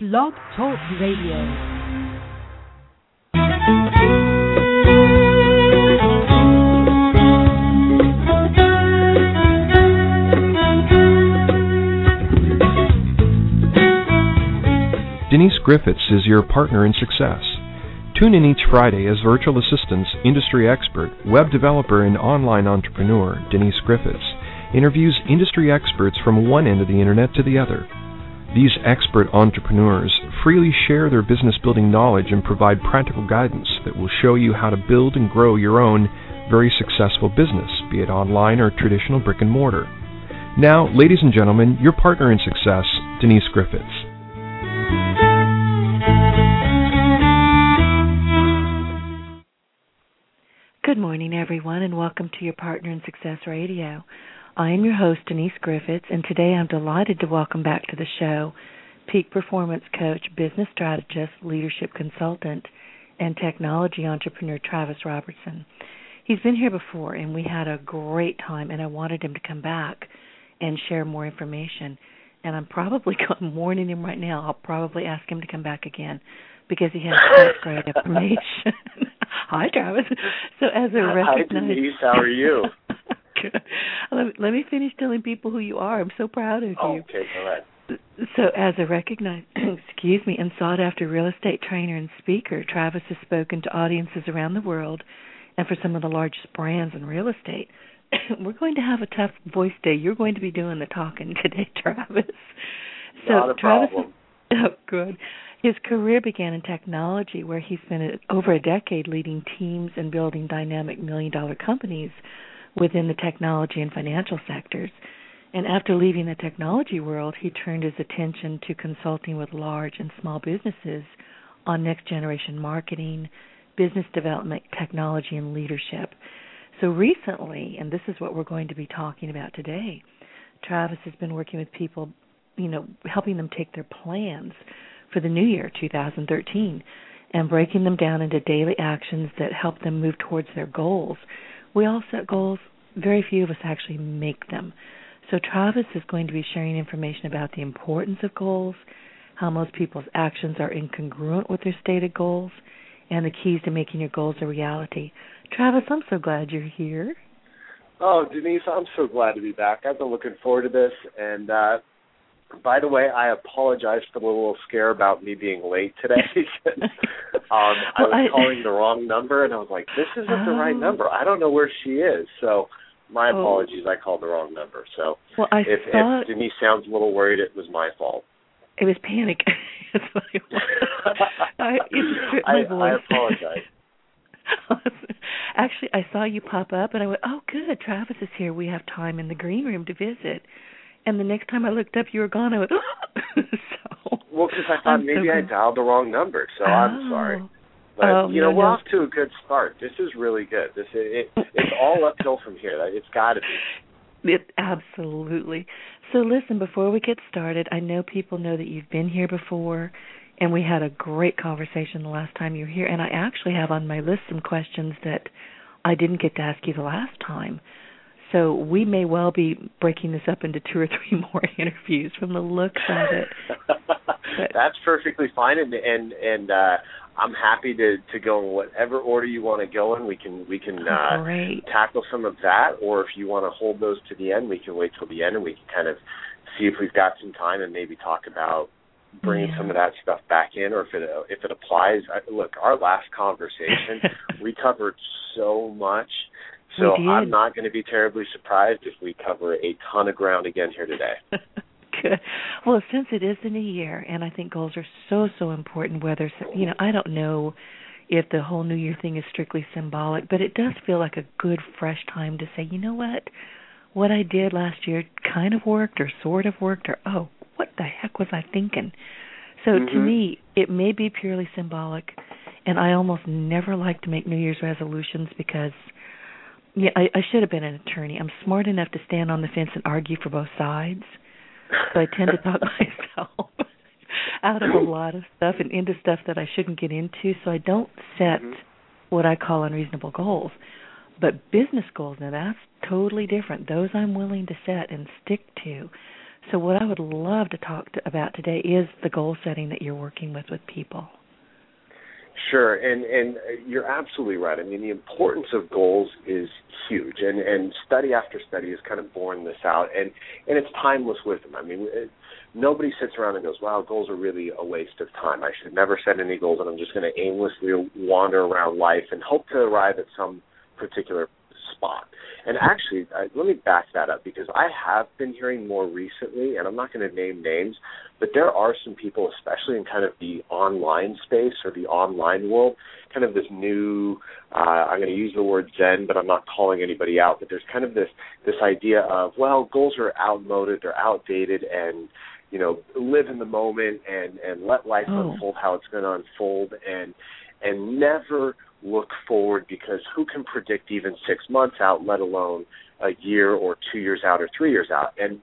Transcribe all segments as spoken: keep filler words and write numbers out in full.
Blog Talk Radio. Denise Griffiths is your partner in success. Tune in each Friday as virtual assistants, industry expert, web developer, and online entrepreneur Denise Griffiths interviews industry experts from one end of the internet to the other. These expert entrepreneurs freely share their business building knowledge and provide practical guidance that will show you how to build and grow your own very successful business, be it online or traditional brick and mortar. Now, ladies and gentlemen, your partner in success, Denise Griffiths. Good morning, everyone, and welcome to your Partner in Success Radio. I am your host, Denise Griffiths, and today I'm delighted to welcome back to the show Peak Performance Coach, Business Strategist, Leadership Consultant, and Technology Entrepreneur Travis Robertson. He's been here before, and we had a great time, and I wanted him to come back and share more information. And I'm probably I'm warning him right now, I'll probably ask him to come back again because he has such great information. Hi, Travis. So as a recognized... Hi, Denise. How are you? let, me, let me finish telling people who you are. I'm so proud of you. Oh, okay, go ahead. So as a recognized, excuse me, and sought-after real estate trainer and speaker, Travis has spoken to audiences around the world and for some of the largest brands in real estate. We're going to have a tough voice day. You're going to be doing the talking today, Travis. So Not a Travis, problem. Oh, good. His career began in technology, where he spent over a decade leading teams and building dynamic million-dollar companies within the technology and financial sectors. And after leaving the technology world, he turned his attention to consulting with large and small businesses on next-generation marketing, business development, technology, and leadership. So recently, and this is what we're going to be talking about today, Travis has been working with people, you know, helping them take their plans for the new year, two thousand thirteen, and breaking them down into daily actions that help them move towards their goals. We all set goals. Very few of us actually make them. So Travis is going to be sharing information about the importance of goals, how most people's actions are incongruent with their stated goals, and the keys to making your goals a reality. Travis, I'm so glad you're here. Oh, Denise, I'm so glad to be back. I've been looking forward to this. And uh, by the way, I apologize for the little scare about me being late today. um, I well, was I, calling the wrong number, and I was like, this isn't oh. the right number. I don't know where she is. So my oh. apologies. I called the wrong number. So well, I if, thought if Denise sounds a little worried, it was my fault. It was panic. That's what it was. I, it I, my voice. I apologize. Actually, I saw you pop up, and I went, oh, good, Travis is here. We have time in the green room to visit. And the next time I looked up, you were gone. I went, oh. so, well, because I thought I'm maybe so I dialed the wrong number, so oh. I'm sorry. But, oh, you know, no, we're no. off to a good start. This is really good. This it, it, It's all uphill from here. It's got to be. It, absolutely. So listen, before we get started, I know people know that you've been here before, and we had a great conversation the last time you were here, and I actually have on my list some questions that I didn't get to ask you the last time. So we may well be breaking this up into two or three more interviews from the looks of it. But, that's perfectly fine, and and, and uh, I'm happy to, to go in whatever order you want to go in. We can we can uh, great. tackle some of that, or if you want to hold those to the end, we can wait till the end, and we can kind of see if we've got some time and maybe talk about bringing yeah. some of that stuff back in, or if it if it applies. I, look, our last conversation, we covered so much. So I'm not going to be terribly surprised if we cover a ton of ground again here today. Good. Well, since it is the new year, and I think goals are so, so important, whether, you know, I don't know if the whole New Year thing is strictly symbolic, but it does feel like a good, fresh time to say, you know what, what I did last year kind of worked or sort of worked, or, oh, what the heck was I thinking? So mm-hmm. to me, it may be purely symbolic, and I almost never like to make New Year's resolutions because Yeah, I, I should have been an attorney. I'm smart enough to stand on the fence and argue for both sides, so I tend to talk myself out of a lot of stuff and into stuff that I shouldn't get into, so I don't set mm-hmm. what I call unreasonable goals. But business goals, now that's totally different. Those I'm willing to set and stick to. So what I would love to talk to, about today is the goal setting that you're working with with people. Sure, and, and you're absolutely right. I mean, the importance of goals is huge, and, and study after study has kind of borne this out, and, and it's timeless wisdom. I mean, it, nobody sits around and goes, wow, goals are really a waste of time. I should never set any goals, and I'm just going to aimlessly wander around life and hope to arrive at some particular spot. And actually, I, let me back that up, because I have been hearing more recently, and I'm not going to name names, but there are some people, especially in kind of the online space or the online world, kind of this new, uh, I'm going to use the word Zen, but I'm not calling anybody out, but there's kind of this, this idea of, well, goals are outmoded, they're outdated, and, you know, live in the moment and, and let life oh. unfold how it's going to unfold, and and never look forward, because who can predict even six months out, let alone a year or two years out or three years out? And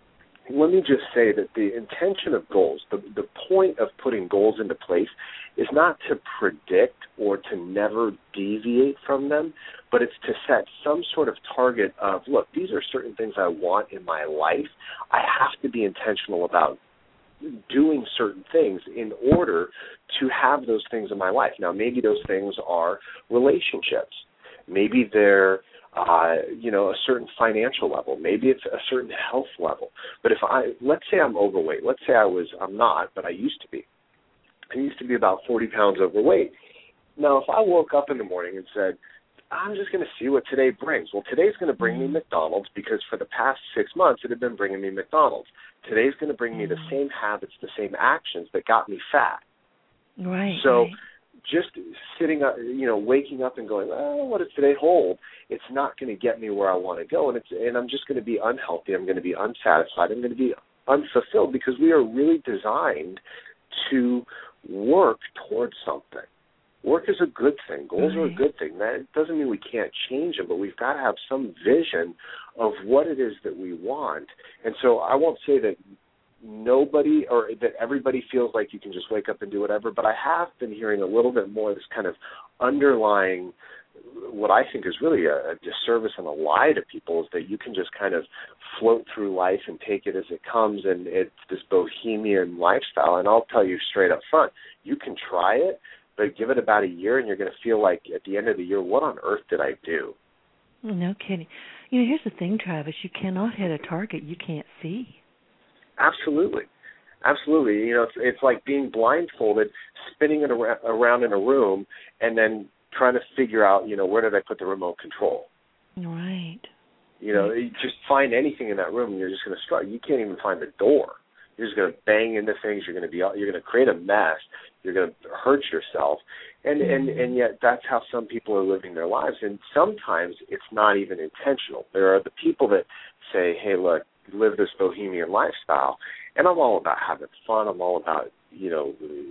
let me just say that the intention of goals, the, the point of putting goals into place is not to predict or to never deviate from them, but it's to set some sort of target of, look, these are certain things I want in my life. I have to be intentional about doing certain things in order to have those things in my life. Now, maybe those things are relationships. Maybe they're, uh, you know, a certain financial level. Maybe it's a certain health level. But if I, let's say I'm overweight. Let's say I was, I'm not, but I used to be. I used to be about forty pounds overweight. Now, if I woke up in the morning and said, I'm just going to see what today brings. Well, today's going to bring me McDonald's, because for the past six months it had been bringing me McDonald's. Today's going to bring me the same habits, the same actions that got me fat. Right. So right. just sitting up, you know, waking up and going, oh, what does today hold? It's not going to get me where I want to go, and it's and I'm just going to be unhealthy. I'm going to be unsatisfied. I'm going to be unfulfilled, because we are really designed to work towards something. Work is a good thing. Goals right. are a good thing. That doesn't mean we can't change them, but we've got to have some vision of what it is that we want. And so I won't say that nobody or that everybody feels like you can just wake up and do whatever, but I have been hearing a little bit more of this kind of underlying, what I think is really a, a disservice and a lie to people, is that you can just kind of float through life and take it as it comes, and it's this bohemian lifestyle. And I'll tell you straight up front, you can try it, but give it about a year, and you're going to feel like at the end of the year, what on earth did I do? No kidding. You know, here's the thing, Travis. You cannot hit a target you can't see. Absolutely. Absolutely. You know, it's, it's like being blindfolded, spinning it ar- around in a room, and then trying to figure out, you know, where did I put the remote control? Right. You know, you just find anything in that room, and you're just going to struggle. You can't even find the door. You're just going to bang into things. You're going to be, you're going to create a mess. You're going to hurt yourself, and, and and yet that's how some people are living their lives. And sometimes it's not even intentional. There are the people that say, "Hey, look, live this bohemian lifestyle," and I'm all about having fun. I'm all about, you know,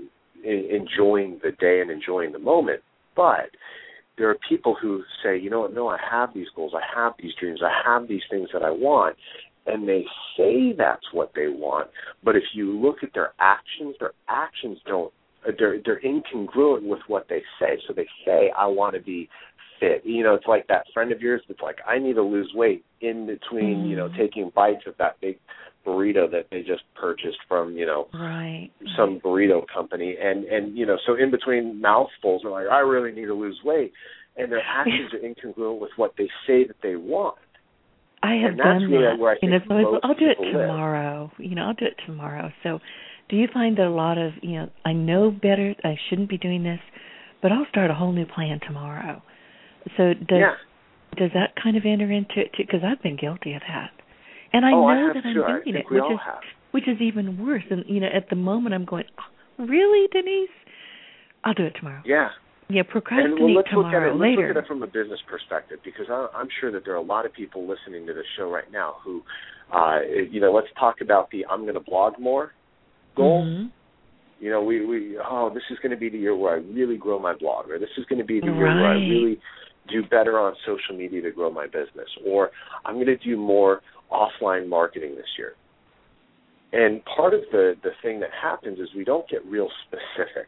enjoying the day and enjoying the moment. But there are people who say, "You know what? No, I have these goals. I have these dreams. I have these things that I want." And they say that's what they want, but if you look at their actions, their actions don't. They're they're incongruent with what they say. So they say, I want to be fit. You know, it's like that friend of yours that's like, I need to lose weight in between, mm. you know, taking bites of that big burrito that they just purchased from, you know, right. some burrito company. And, and, you know, so in between mouthfuls, they're like, I really need to lose weight. And their actions are incongruent with what they say that they want. I have and that's done really that. Where I think and it's always, I'll do it tomorrow. Live. You know, I'll do it tomorrow. So do you find that a lot of, you know, I know better, I shouldn't be doing this, but I'll start a whole new plan tomorrow. So does yeah. does that kind of enter into it? Because I've been guilty of that. And I oh, know I that I'm too. doing it, which is, have. which is even worse. And, you know, at the moment I'm going, oh, really, Denise? I'll do it tomorrow. Yeah. Yeah, procrastinate and well, let's tomorrow, look at it, later. Let's look at it from a business perspective, because I, I'm sure that there are a lot of people listening to this show right now who, uh, you know, let's talk about the I'm going to blog more goal. Mm-hmm. You know, we, we oh, this is going to be the year where I really grow my blog, or this is going to be the right. year where I really do better on social media to grow my business, or I'm going to do more offline marketing this year. And part of the, the thing that happens is we don't get real specific.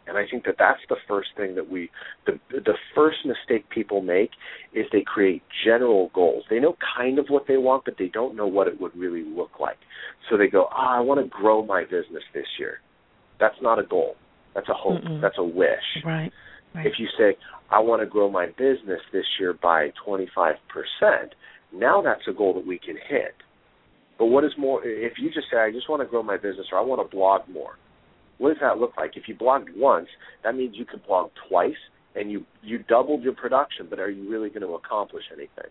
And I think that that's the first thing that we, the the first mistake people make is they create general goals. They know kind of what they want, but they don't know what it would really look like. So they go, ah, I want to grow my business this year. That's not a goal. That's a hope. Mm-mm. That's a wish. Right. Right. If you say, I want to grow my business this year by twenty-five percent, now that's a goal that we can hit. But what is more, if you just say, I just want to grow my business or I want to blog more, what does that look like? If you blogged once, that means you could blog twice and you, you doubled your production, but are you really going to accomplish anything?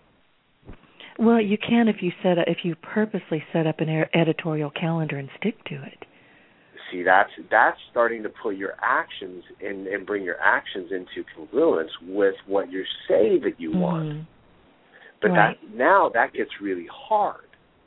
Well, you can if you set a, if you purposely set up an editorial calendar and stick to it. See, that's that's starting to put your actions in and bring your actions into congruence with what you say that you mm-hmm. want. But right. that now that gets really hard.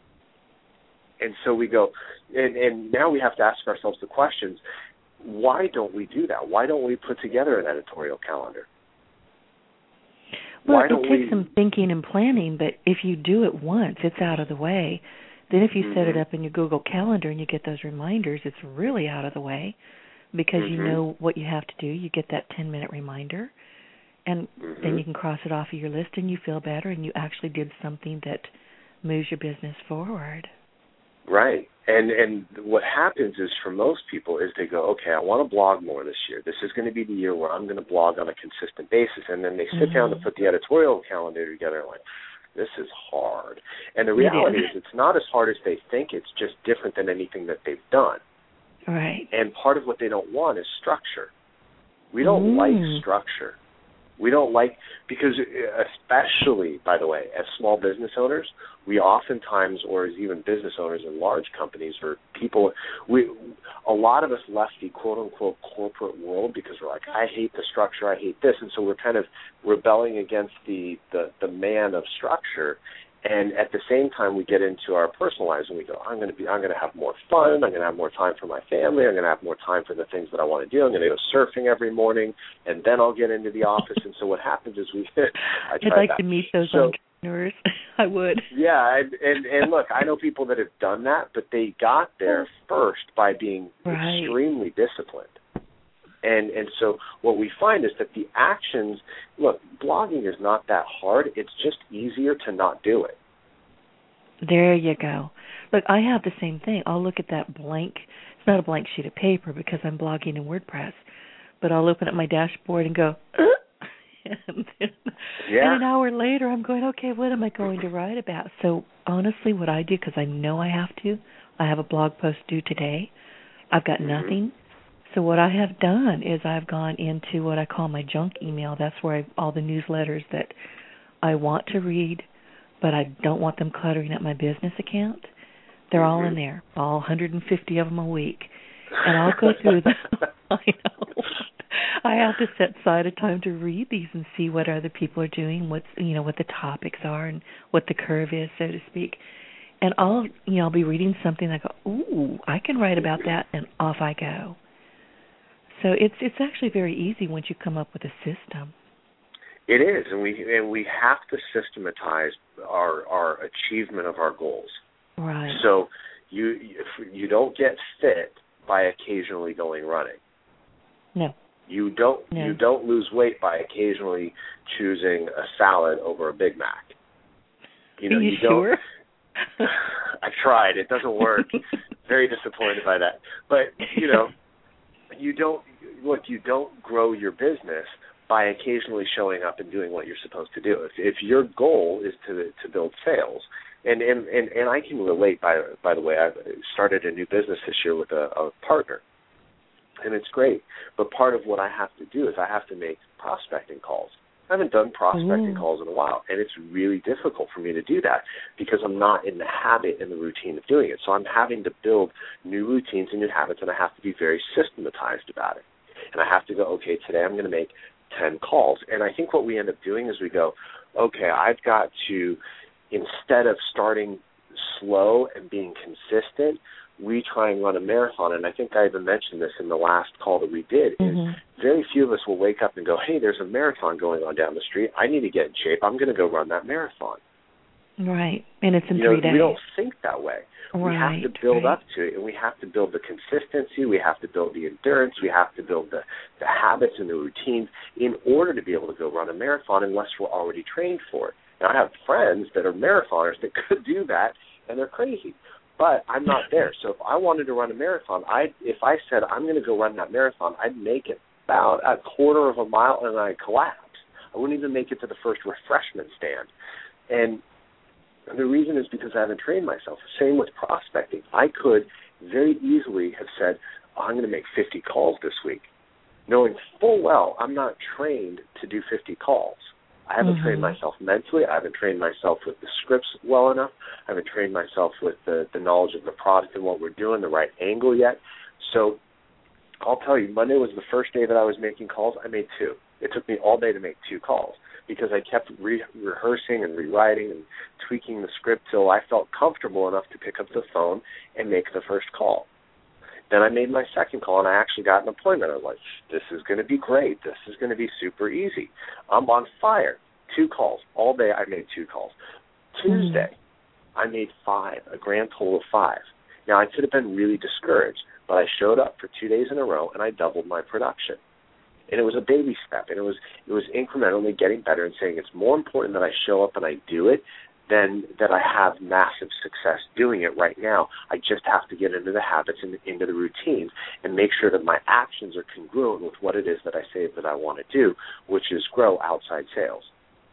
And so we go, and, and now we have to ask ourselves the questions, why don't we do that? Why don't we put together an editorial calendar? Well, why it takes we... some thinking and planning, but if you do it once, it's out of the way. Then if you mm-hmm. set it up in your Google Calendar and you get those reminders, it's really out of the way because mm-hmm. you know what you have to do. You get that ten-minute reminder, and mm-hmm. then you can cross it off of your list and you feel better and you actually did something that moves your business forward. Right. And and what happens is for most people is they go, okay, I want to blog more this year. This is going to be the year where I'm going to blog on a consistent basis. And then they sit mm-hmm. down to put the editorial calendar together and like, this is hard. And the reality is. is it's not as hard as they think. It's just different than anything that they've done. Right. And part of what they don't want is structure. We don't mm. like structure. We don't like, because especially, by the way, as small business owners, we oftentimes, or as even business owners in large companies or people, we, a lot of us left the quote-unquote corporate world because we're like, I hate the structure, I hate this, and so we're kind of rebelling against the, the, the man of structure. And at the same time, we get into our personal lives and we go, I'm going to be, I'm going to have more fun. I'm going to have more time for my family. I'm going to have more time for the things that I want to do. I'm going to go surfing every morning, and then I'll get into the office. And so what happens is we. I I'd like that. to meet those so, entrepreneurs. I would. Yeah, and, and and look, I know people that have done that, but they got there first by being right. extremely disciplined. And and so what we find is that the actions, look, blogging is not that hard. It's just easier to not do it. There you go. Look, I have the same thing. I'll look at that blank, it's not a blank sheet of paper because I'm blogging in WordPress, but I'll open up my dashboard and go, uh, and, then, yeah. and an hour later I'm going, okay, what am I going to write about? So honestly, what I do, because I know I have to, I have a blog post due today. I've got mm-hmm. nothing. So what I have done is I've gone into what I call my junk email. That's where I, all the newsletters that I want to read, but I don't want them cluttering up my business account. They're mm-hmm. all in there, all one hundred fifty of them a week. And I'll go through them. I know. I have to set aside a time to read these and see what other people are doing, what's you know what the topics are, and what the curve is, so to speak. And I'll you know I'll be reading something and I go, ooh, I can write about that, and off I go. So it's it's actually very easy once you come up with a system. It is, and we and we have to systematize our our achievement of our goals. Right. So you you don't get fit by occasionally going running. No. You don't no. you don't lose weight by occasionally choosing a salad over a Big Mac. You know, Are you, you sure? don't. I tried. It doesn't work. Very disappointed by that. But you know, you don't. Look, you don't grow your business by occasionally showing up and doing what you're supposed to do. If, if your goal is to to build sales, and, and, and, and I can relate, by by the way, I started a new business this year with a, a partner, and it's great. But part of what I have to do is I have to make prospecting calls. I haven't done prospecting mm. calls in a while, and it's really difficult for me to do that because I'm not in the habit and the routine of doing it. So I'm having to build new routines and new habits, and I have to be very systematized about it. And I have to go, okay, today I'm going to make ten calls. And I think what we end up doing is we go, okay, I've got to, instead of starting slow and being consistent, we try and run a marathon. And I think I even mentioned this in the last call that we did, mm-hmm. is very few of us will wake up and go, hey, there's a marathon going on down the street. I need to get in shape. I'm going to go run that marathon. Right, and it's in you three know, days. We don't think that way. Right, we have to build right. up to it, and we have to build the consistency. We have to build the endurance. We have to build the, the habits and the routines in order to be able to go run a marathon unless we're already trained for it. Now, I have friends that are marathoners that could do that, and they're crazy. But I'm not there. So if I wanted to run a marathon, I if I said I'm going to go run that marathon, I'd make it about a quarter of a mile and I'd collapse. I wouldn't even make it to the first refreshment stand. And the reason is because I haven't trained myself. Same with prospecting. I could very easily have said, oh, I'm going to make fifty calls this week, knowing full well I'm not trained to do fifty calls. I haven't mm-hmm. trained myself mentally. I haven't trained myself with the scripts well enough. I haven't trained myself with the, the knowledge of the product and what we're doing, the right angle yet. So I'll tell you, Monday was the first day that I was making calls. I made two. It took me all day to make two calls because I kept re- rehearsing and rewriting and tweaking the script till I felt comfortable enough to pick up the phone and make the first call. Then I made my second call, and I actually got an appointment. I was like, this is going to be great. This is going to be super easy. I'm on fire. Two calls. All day I made two calls. Tuesday, mm-hmm. I made five, a grand total of five. Now, I could have been really discouraged, but I showed up for two days in a row, and I doubled my production. And it was a baby step, and it was it was incrementally getting better and saying it's more important that I show up and I do it than that I have massive success doing it right now. I just have to get into the habits and into the routines and make sure that my actions are congruent with what it is that I say that I want to do, which is grow outside sales.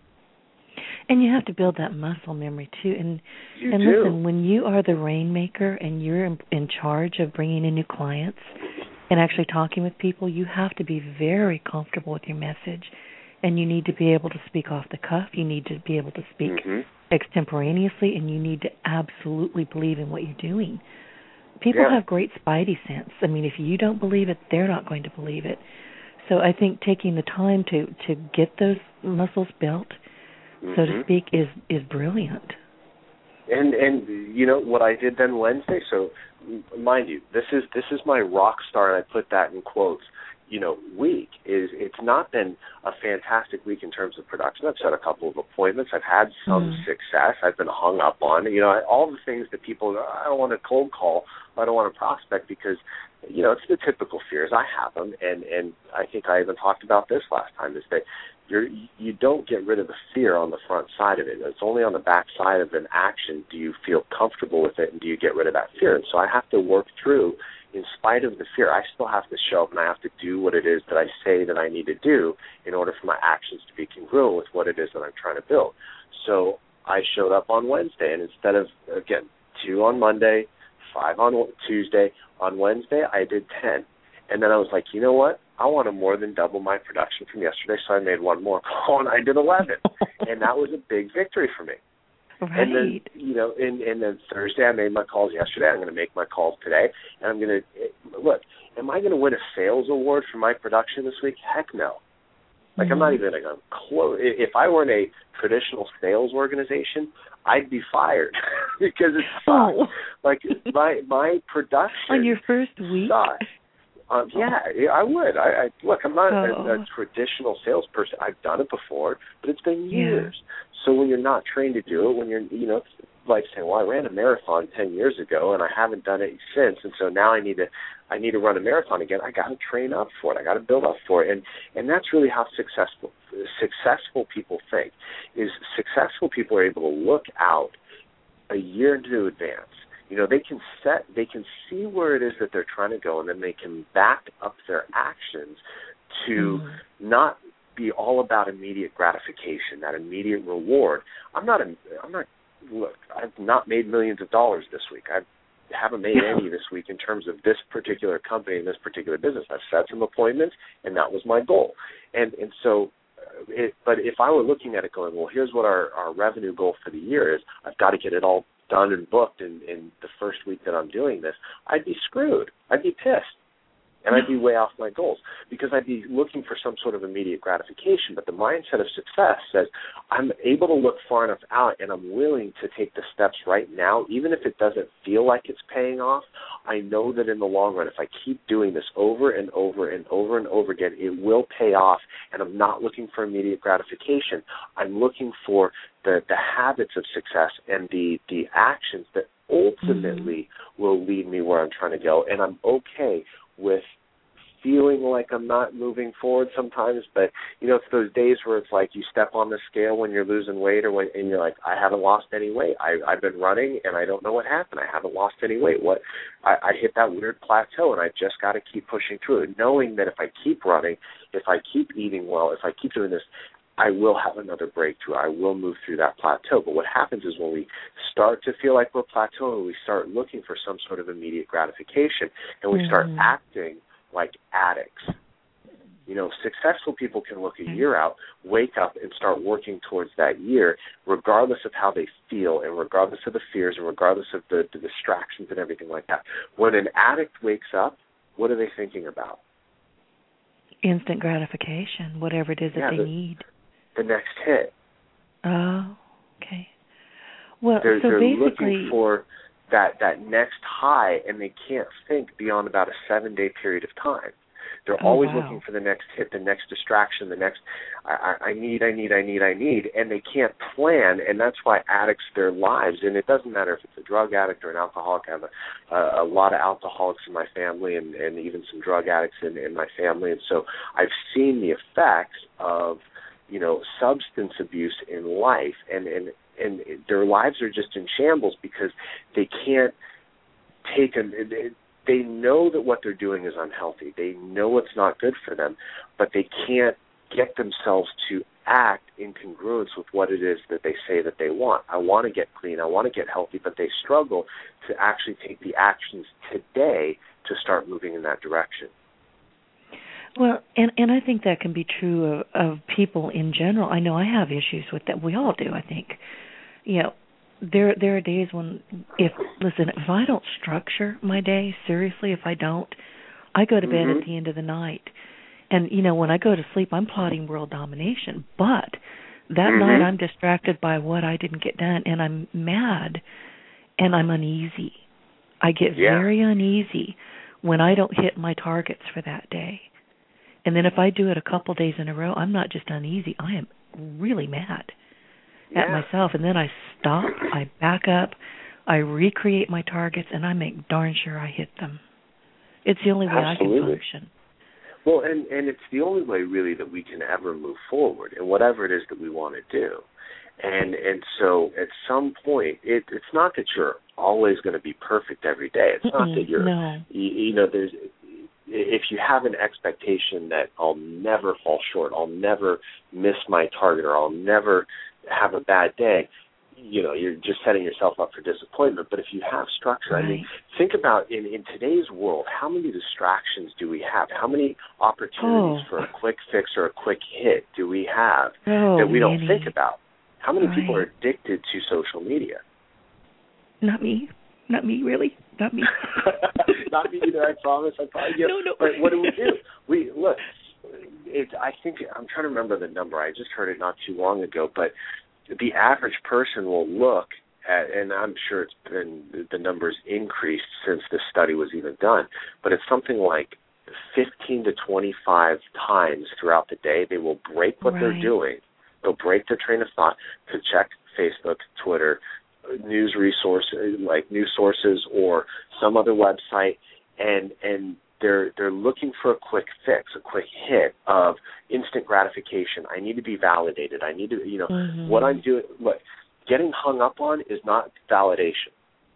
And you have to build that muscle memory, too. And you and do. listen, when you are the rainmaker and you're in, in charge of bringing in new clients and actually talking with people, you have to be very comfortable with your message. And you need to be able to speak off the cuff. You need to be able to speak mm-hmm. extemporaneously, and you need to absolutely believe in what you're doing. People yeah. have great spidey sense. I mean, if you don't believe it, they're not going to believe it. So I think taking the time to, to get those muscles built, mm-hmm. so to speak, is, is brilliant. And and you know what I did then Wednesday. So mind you, this is this is my rock star, and I put that in quotes. You know, week is it's not been a fantastic week in terms of production. I've set a couple of appointments. I've had some mm. success. I've been hung up on. You know, all the things that people, I don't want to cold call. I don't want to prospect because, you know, it's the typical fears. I have them, and and I think I even talked about this last time. Is that you're you don't get rid of the fear on the front side of it. It's only on the back side of an action do you feel comfortable with it, and do you get rid of that fear. And so I have to work through. In spite of the fear, I still have to show up and I have to do what it is that I say that I need to do in order for my actions to be congruent with what it is that I'm trying to build. So I showed up on Wednesday, and instead of, again, two on Monday, five on Tuesday, on Wednesday I did ten. And then I was like, you know what? I want to more than double my production from yesterday, so I made one more call, and I did eleven. And that was a big victory for me. Right. And then, you know, and, and then Thursday I made my calls yesterday. I'm going to make my calls today. And I'm going to, look, am I going to win a sales award for my production this week? Heck no. Like, mm-hmm. I'm not even going to close. If I were in a traditional sales organization, I'd be fired because it's sucks. Oh. Like, my my production on your first week? sucks. Um, yeah, I would. I, I look. I'm not oh. a, a traditional salesperson. I've done it before, but it's been years. Yeah. So when you're not trained to do it, when you're, you know, it's like saying, "Well, I ran a marathon ten years ago, and I haven't done it since, and so now I need to, I need to run a marathon again." I got to train up for it. I got to build up for it, and and that's really how successful successful people think. Is successful people are able to look out a year into advance. You know, they can set, they can see where it is that they're trying to go, and then they can back up their actions to mm. not be all about immediate gratification, that immediate reward. I'm not, a, I'm not. Look, I've not made millions of dollars this week. I haven't made any this week in terms of this particular company and this particular business. I've set some appointments, and that was my goal. And and so, it, but if I were looking at it, going, well, here's what our, our revenue goal for the year is. I've got to get it all done and booked in, in the first week that I'm doing this, I'd be screwed. I'd be pissed. And I'd be way off my goals because I'd be looking for some sort of immediate gratification. But the mindset of success says I'm able to look far enough out and I'm willing to take the steps right now, even if it doesn't feel like it's paying off. I know that in the long run, if I keep doing this over and over and over and over again, it will pay off. And I'm not looking for immediate gratification. I'm looking for the, the habits of success and the, the actions that ultimately mm-hmm. will lead me where I'm trying to go. And I'm okay with feeling like I'm not moving forward sometimes, but, you know, it's those days where it's like you step on the scale when you're losing weight or when, and you're like, I haven't lost any weight. I, I've been running, and I don't know what happened. I haven't lost any weight. What I, I hit that weird plateau, and I just got to keep pushing through it, knowing that if I keep running, if I keep eating well, if I keep doing this, I will have another breakthrough. I will move through that plateau. But what happens is when we start to feel like we're plateauing, we start looking for some sort of immediate gratification, and we mm-hmm. start acting like addicts. You know, successful people can look a year out, wake up, and start working towards that year, regardless of how they feel and regardless of the fears and regardless of the, the distractions and everything like that. When an addict wakes up, what are they thinking about? Instant gratification, whatever it is that yeah, they the, need. The next hit. Oh, okay. Well, they're, so they're basically, looking for that, that next high, and they can't think beyond about a seven-day period of time. They're oh, always wow. looking for the next hit, the next distraction, the next, I, I need, I need, I need, I need, and they can't plan, and that's why addicts, their lives, and it doesn't matter if it's a drug addict or an alcoholic. I have a, a, a lot of alcoholics in my family and, and even some drug addicts in, in my family, and so I've seen the effects of, you know, substance abuse in life, and, and, and their lives are just in shambles because they can't take a, they know that what they're doing is unhealthy. They know it's not good for them, but they can't get themselves to act in congruence with what it is that they say that they want. I want to get clean. I want to get healthy, but they struggle to actually take the actions today to start moving in that direction. Well, and, and I think that can be true of, of people in general. I know I have issues with that. We all do, I think. You know, there there are days when, if listen, if I don't structure my day, seriously, if I don't, I go to bed mm-hmm. at the end of the night. And, you know, when I go to sleep, I'm plotting world domination. But that mm-hmm. night I'm distracted by what I didn't get done, and I'm mad, and I'm uneasy. I get yeah. very uneasy when I don't hit my targets for that day. And then if I do it a couple days in a row, I'm not just uneasy. I am really mad yeah. at myself. And then I stop, I back up, I recreate my targets, and I make darn sure I hit them. It's the only way Absolutely. I can function. Well, and, and it's the only way, really, that we can ever move forward in whatever it is that we want to do. And and so at some point, it, it's not that you're always going to be perfect every day. It's Mm-mm, not that you're, no. you, you know, there's... If you have an expectation that I'll never fall short, I'll never miss my target, or I'll never have a bad day, you know, you're just setting yourself up for disappointment. But if you have structure, right. I mean, think about in, in today's world, how many distractions do we have? How many opportunities oh. for a quick fix or a quick hit do we have oh, that we don't many. think about? How many right. people are addicted to social media? Not me. Not me, really. Not me. Not me either, I promise. I probably get, no, no. But what do we do? We look. It, I think I'm trying to remember the number. I just heard it not too long ago. But the average person will look at, and I'm sure it's been the numbers increased since this study was even done. But it's something like fifteen to twenty-five times throughout the day they will break what right. they're doing. They'll break their train of thought to check Facebook, Twitter, news resources like news sources or some other website, and and they're they're looking for a quick fix, a quick hit of instant gratification. I need to be validated. I need to, you know, mm-hmm. what I'm doing. Look, getting hung up on is not validation.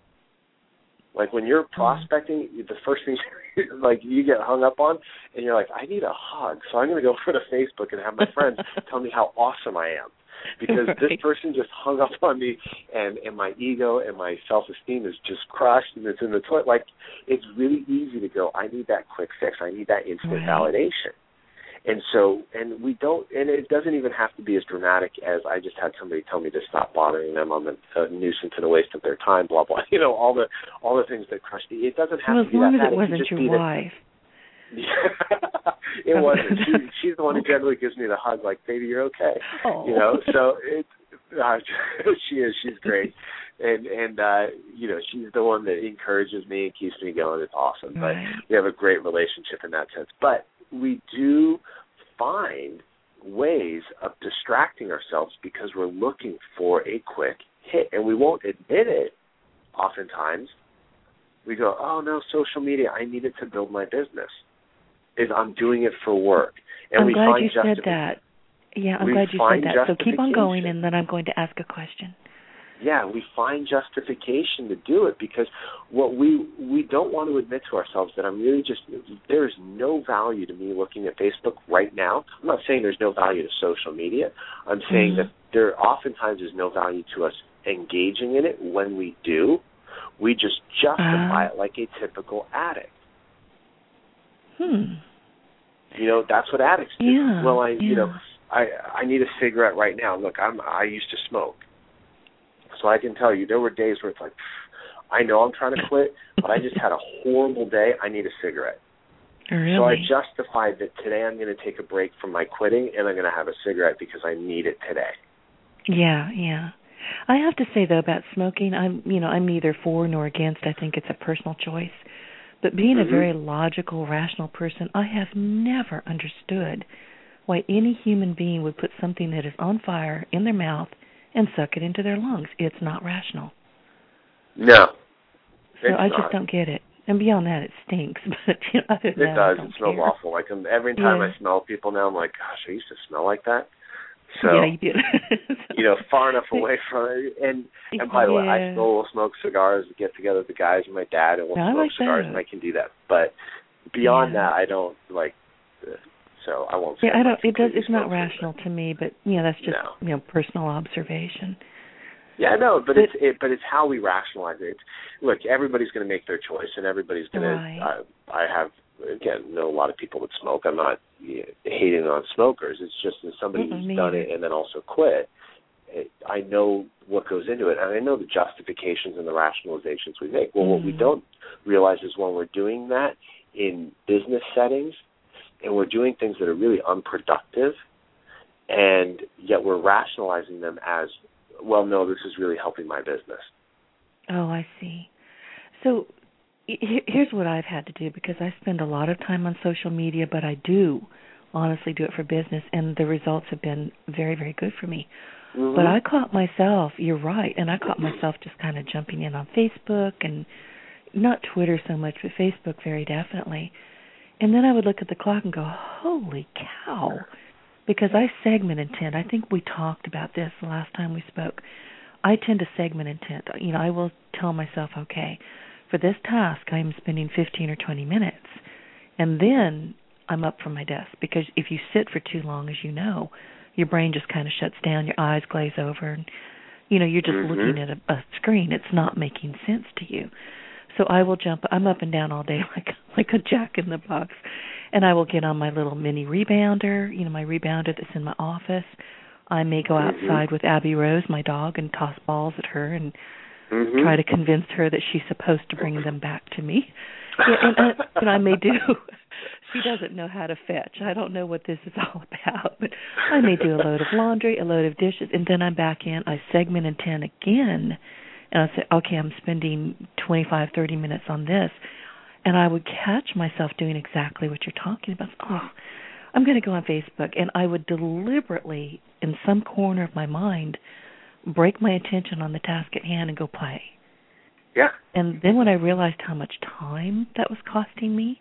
Like when you're prospecting, mm-hmm. the first thing like you get hung up on, and you're like, I need a hug, so I'm going to go over to Facebook and have my friends tell me how awesome I am. Because right. this person just hung up on me, and, and my ego and my self-esteem is just crushed, and it's in the toilet. Like, it's really easy to go, I need that quick fix. I need that instant right. validation. And so, and we don't, and it doesn't even have to be as dramatic as I just had somebody tell me to stop bothering them. I'm a, a nuisance and a waste of their time, blah, blah. You know, all the all the things that crush me. It doesn't have well, to be that that bad. As long as it wasn't your wife. It wasn't. She, she's the one who generally gives me the hug, like, baby, you're okay. Oh. You know, so it, uh, she is. She's great. And, and uh, you know, she's the one that encourages me and keeps me going. It's awesome. Right. But we have a great relationship in that sense. But we do find ways of distracting ourselves because we're looking for a quick hit. And we won't admit it oftentimes. We go, oh, no, social media, I need it to build my business. Is I'm doing it for work. And I'm we glad find you justifi- said that. Yeah, I'm we glad you find said that. So keep on going, and then I'm going to ask a question. Yeah, we find justification to do it because what we we don't want to admit to ourselves that I'm really just, there is no value to me looking at Facebook right now. I'm not saying there's no value to social media. I'm saying mm-hmm. that there oftentimes is no value to us engaging in it. When we do, we just justify uh, it like a typical addict. Hmm. You know, that's what addicts do. Yeah, well, I, yeah. you know, I I need a cigarette right now. Look, I'm I used to smoke, so I can tell you there were days where it's like, I know I'm trying to quit, but I just had a horrible day. I need a cigarette. Really? So I justified that today I'm going to take a break from my quitting and I'm going to have a cigarette because I need it today. Yeah, yeah. I have to say though about smoking, I'm you know I'm neither for nor against. I think it's a personal choice. But being mm-hmm. a very logical, rational person, I have never understood why any human being would put something that is on fire in their mouth and suck it into their lungs. It's not rational. No. So I just not. don't get it. And beyond that, it stinks. But you know, other than it that, does. I don't It smells care. awful. Like every time yeah. I smell people now, I'm like, gosh, I used to smell like that. So, yeah, you do. so, you know, far enough away from it. And, and by yeah. the way, I still will smoke cigars, get together with the guys and my dad, and we'll I smoke like cigars, that. and I can do that. But beyond yeah. that, I don't like. Uh, so I won't say. Yeah, I don't. Like it does. It's not smoke rational to me, but you know, that's just no. you know personal observation. Yeah, no, but, but it's it, but it's how we rationalize it. It's, look, everybody's going to make their choice, and everybody's going right. to. Uh, I have again know a lot of people that smoke. I'm not you know, hating on smokers. It's just as somebody Mm-mm, who's done either. it and then also quit. It, I know what goes into it, and I know the justifications and the rationalizations we make. Well, mm. what we don't realize is when we're doing that in business settings, and we're doing things that are really unproductive, and yet we're rationalizing them as, well, no, this is really helping my business. Oh, I see. So here's what I've had to do, because I spend a lot of time on social media, but I do honestly do it for business, and the results have been very, very good for me. Mm-hmm. But I caught myself, you're right, and I caught myself just kind of jumping in on Facebook, and not Twitter so much, but Facebook very definitely. And then I would look at the clock and go, holy cow, because I segment intent. I think we talked about this the last time we spoke. I tend to segment intent. You know, I will tell myself, okay, for this task, I'm spending fifteen or twenty minutes. And then I'm up from my desk, because if you sit for too long, as you know, your brain just kind of shuts down, your eyes glaze over, and, you know, you're just mm-hmm. looking at a, a screen. It's not making sense to you. So I will jump, I'm up and down all day like like a jack in the box, and I will get on my little mini rebounder, you know, my rebounder that's in my office. I may go outside mm-hmm. with Abby Rose, my dog, and toss balls at her and mm-hmm. try to convince her that she's supposed to bring them back to me. Yeah, and, uh, and I may do. She doesn't know how to fetch. I don't know what this is all about, but I may do a load of laundry, a load of dishes, and then I'm back in. I segment intent again, and I say, okay, I'm spending twenty-five, thirty minutes on this, and I would catch myself doing exactly what you're talking about. Oh, I'm going to go on Facebook, and I would deliberately, in some corner of my mind, break my attention on the task at hand and go play. Yeah. And then when I realized how much time that was costing me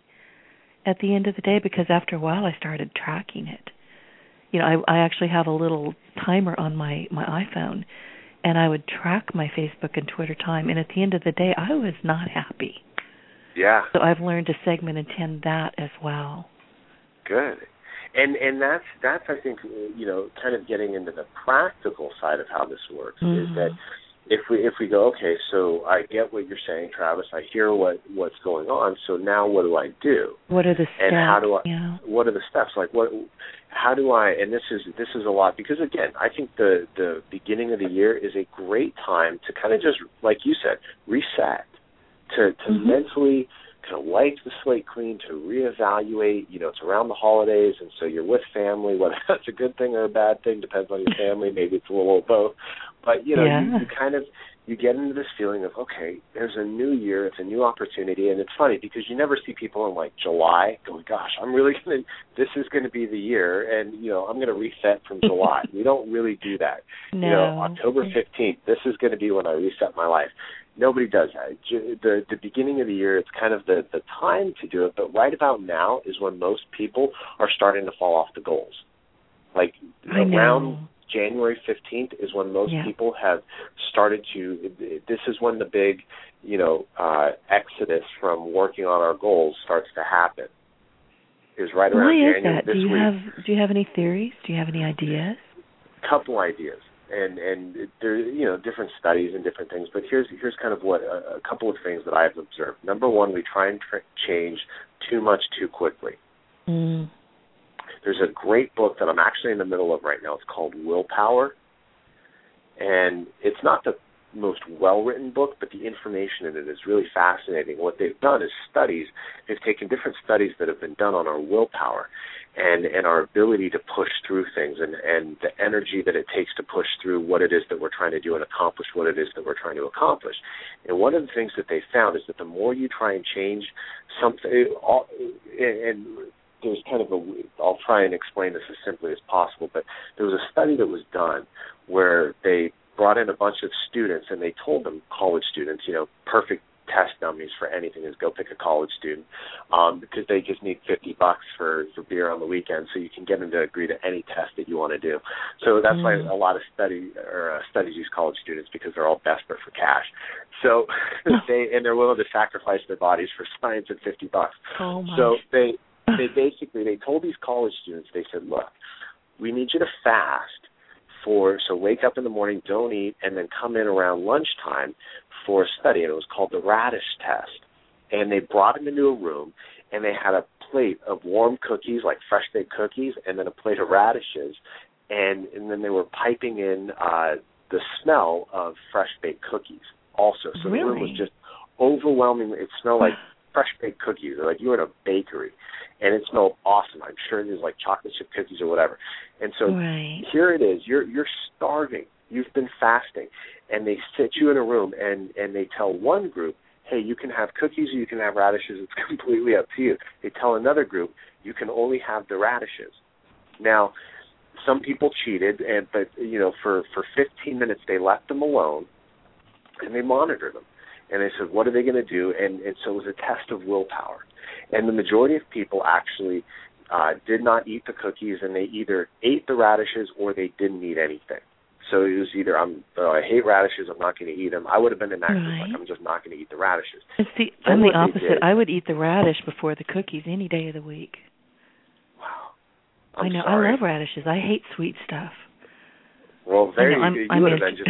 at the end of the day, because after a while I started tracking it. You know, I, I actually have a little timer on my, my iPhone, and I would track my Facebook and Twitter time, and at the end of the day, I was not happy. Yeah. So I've learned to segment and tend that as well. Good. And and that's, that's I think, you know, kind of getting into the practical side of how this works, mm-hmm. is that if we if we go, okay, so I get what you're saying, Travis, I hear what, what's going on, so now what do I do? What are the steps? And how do I, yeah. what are the steps? Like, what, how do I, and this is this is a lot, because, again, I think the, the beginning of the year is a great time to kind of just, like you said, reset, to, to mm-hmm. mentally kind of wipe the slate clean, to reevaluate. You know, it's around the holidays, and so you're with family. Whether that's a good thing or a bad thing depends on your family. Maybe it's a little of both. But, you know, yeah. you, you kind of, you get into this feeling of, okay, there's a new year, it's a new opportunity, and it's funny because you never see people in, like, July going, gosh, I'm really going to, this is going to be the year, and, you know, I'm going to reset from July. We don't really do that. No. You know, October fifteenth, this is going to be when I reset my life. Nobody does that. The, the beginning of the year, it's kind of the, the time to do it, but right about now is when most people are starting to fall off the goals. Like, I around know. January fifteenth is when most yeah. people have started to, this is when the big, you know, uh, exodus from working on our goals starts to happen. Is right around Why is January that? this do you week. have do you have any theories? Do you have any ideas? Couple ideas. And and there, you know, different studies and different things. But here's here's kind of what a, a couple of things that I've observed. Number one, we try and tr- change too much too quickly. Mm. There's a great book that I'm actually in the middle of right now. It's called Willpower, and it's not the most well-written book, but the information in it is really fascinating. What they've done is studies. They've taken different studies that have been done on our willpower and, and our ability to push through things and, and the energy that it takes to push through what it is that we're trying to do and accomplish what it is that we're trying to accomplish. And one of the things that they found is that the more you try and change something, and there's kind of a, I'll try and explain this as simply as possible, but there was a study that was done where they brought in a bunch of students and they told them, college students, you know, perfect test dummies for anything is go pick a college student um, because they just need fifty bucks for, for beer on the weekend, so you can get them to agree to any test that you want to do. So that's mm. why a lot of study or uh, studies use college students, because they're all desperate for cash. So they and they're willing to sacrifice their bodies for science at fifty bucks. Oh my. So they they basically they told these college students, they said, look, we need you to fast. For, so wake up in the morning, don't eat, and then come in around lunchtime for a study. And it was called the Radish Test. And they brought him into a room, and they had a plate of warm cookies, like fresh-baked cookies, and then a plate of radishes. And, and then they were piping in uh, the smell of fresh-baked cookies also. So really? The room was just overwhelming. It smelled like fresh-baked cookies, or like you were in a bakery. And it smelled awesome. I'm sure it was like chocolate chip cookies or whatever. And so right. here it is. You're you're starving. You've been fasting. And they sit you in a room and, and they tell one group, hey, you can have cookies or you can have radishes. It's completely up to you. They tell another group, you can only have the radishes. Now, some people cheated, and but, you know, for, for fifteen minutes they left them alone and they monitored them. And they said, what are they going to do? And, and so it was a test of willpower. And the majority of people actually uh, did not eat the cookies, and they either ate the radishes or they didn't eat anything. So it was either, I'm, uh, I hate radishes, I'm not going to eat them. I would have been in that group, right. like, I'm just not going to eat the radishes. And see, then I'm the opposite. Did, I would eat the radish before the cookies any day of the week. Wow. I'm I know. sorry. I love radishes. I hate sweet stuff. Well, there you, I'm, you I'm would have been just...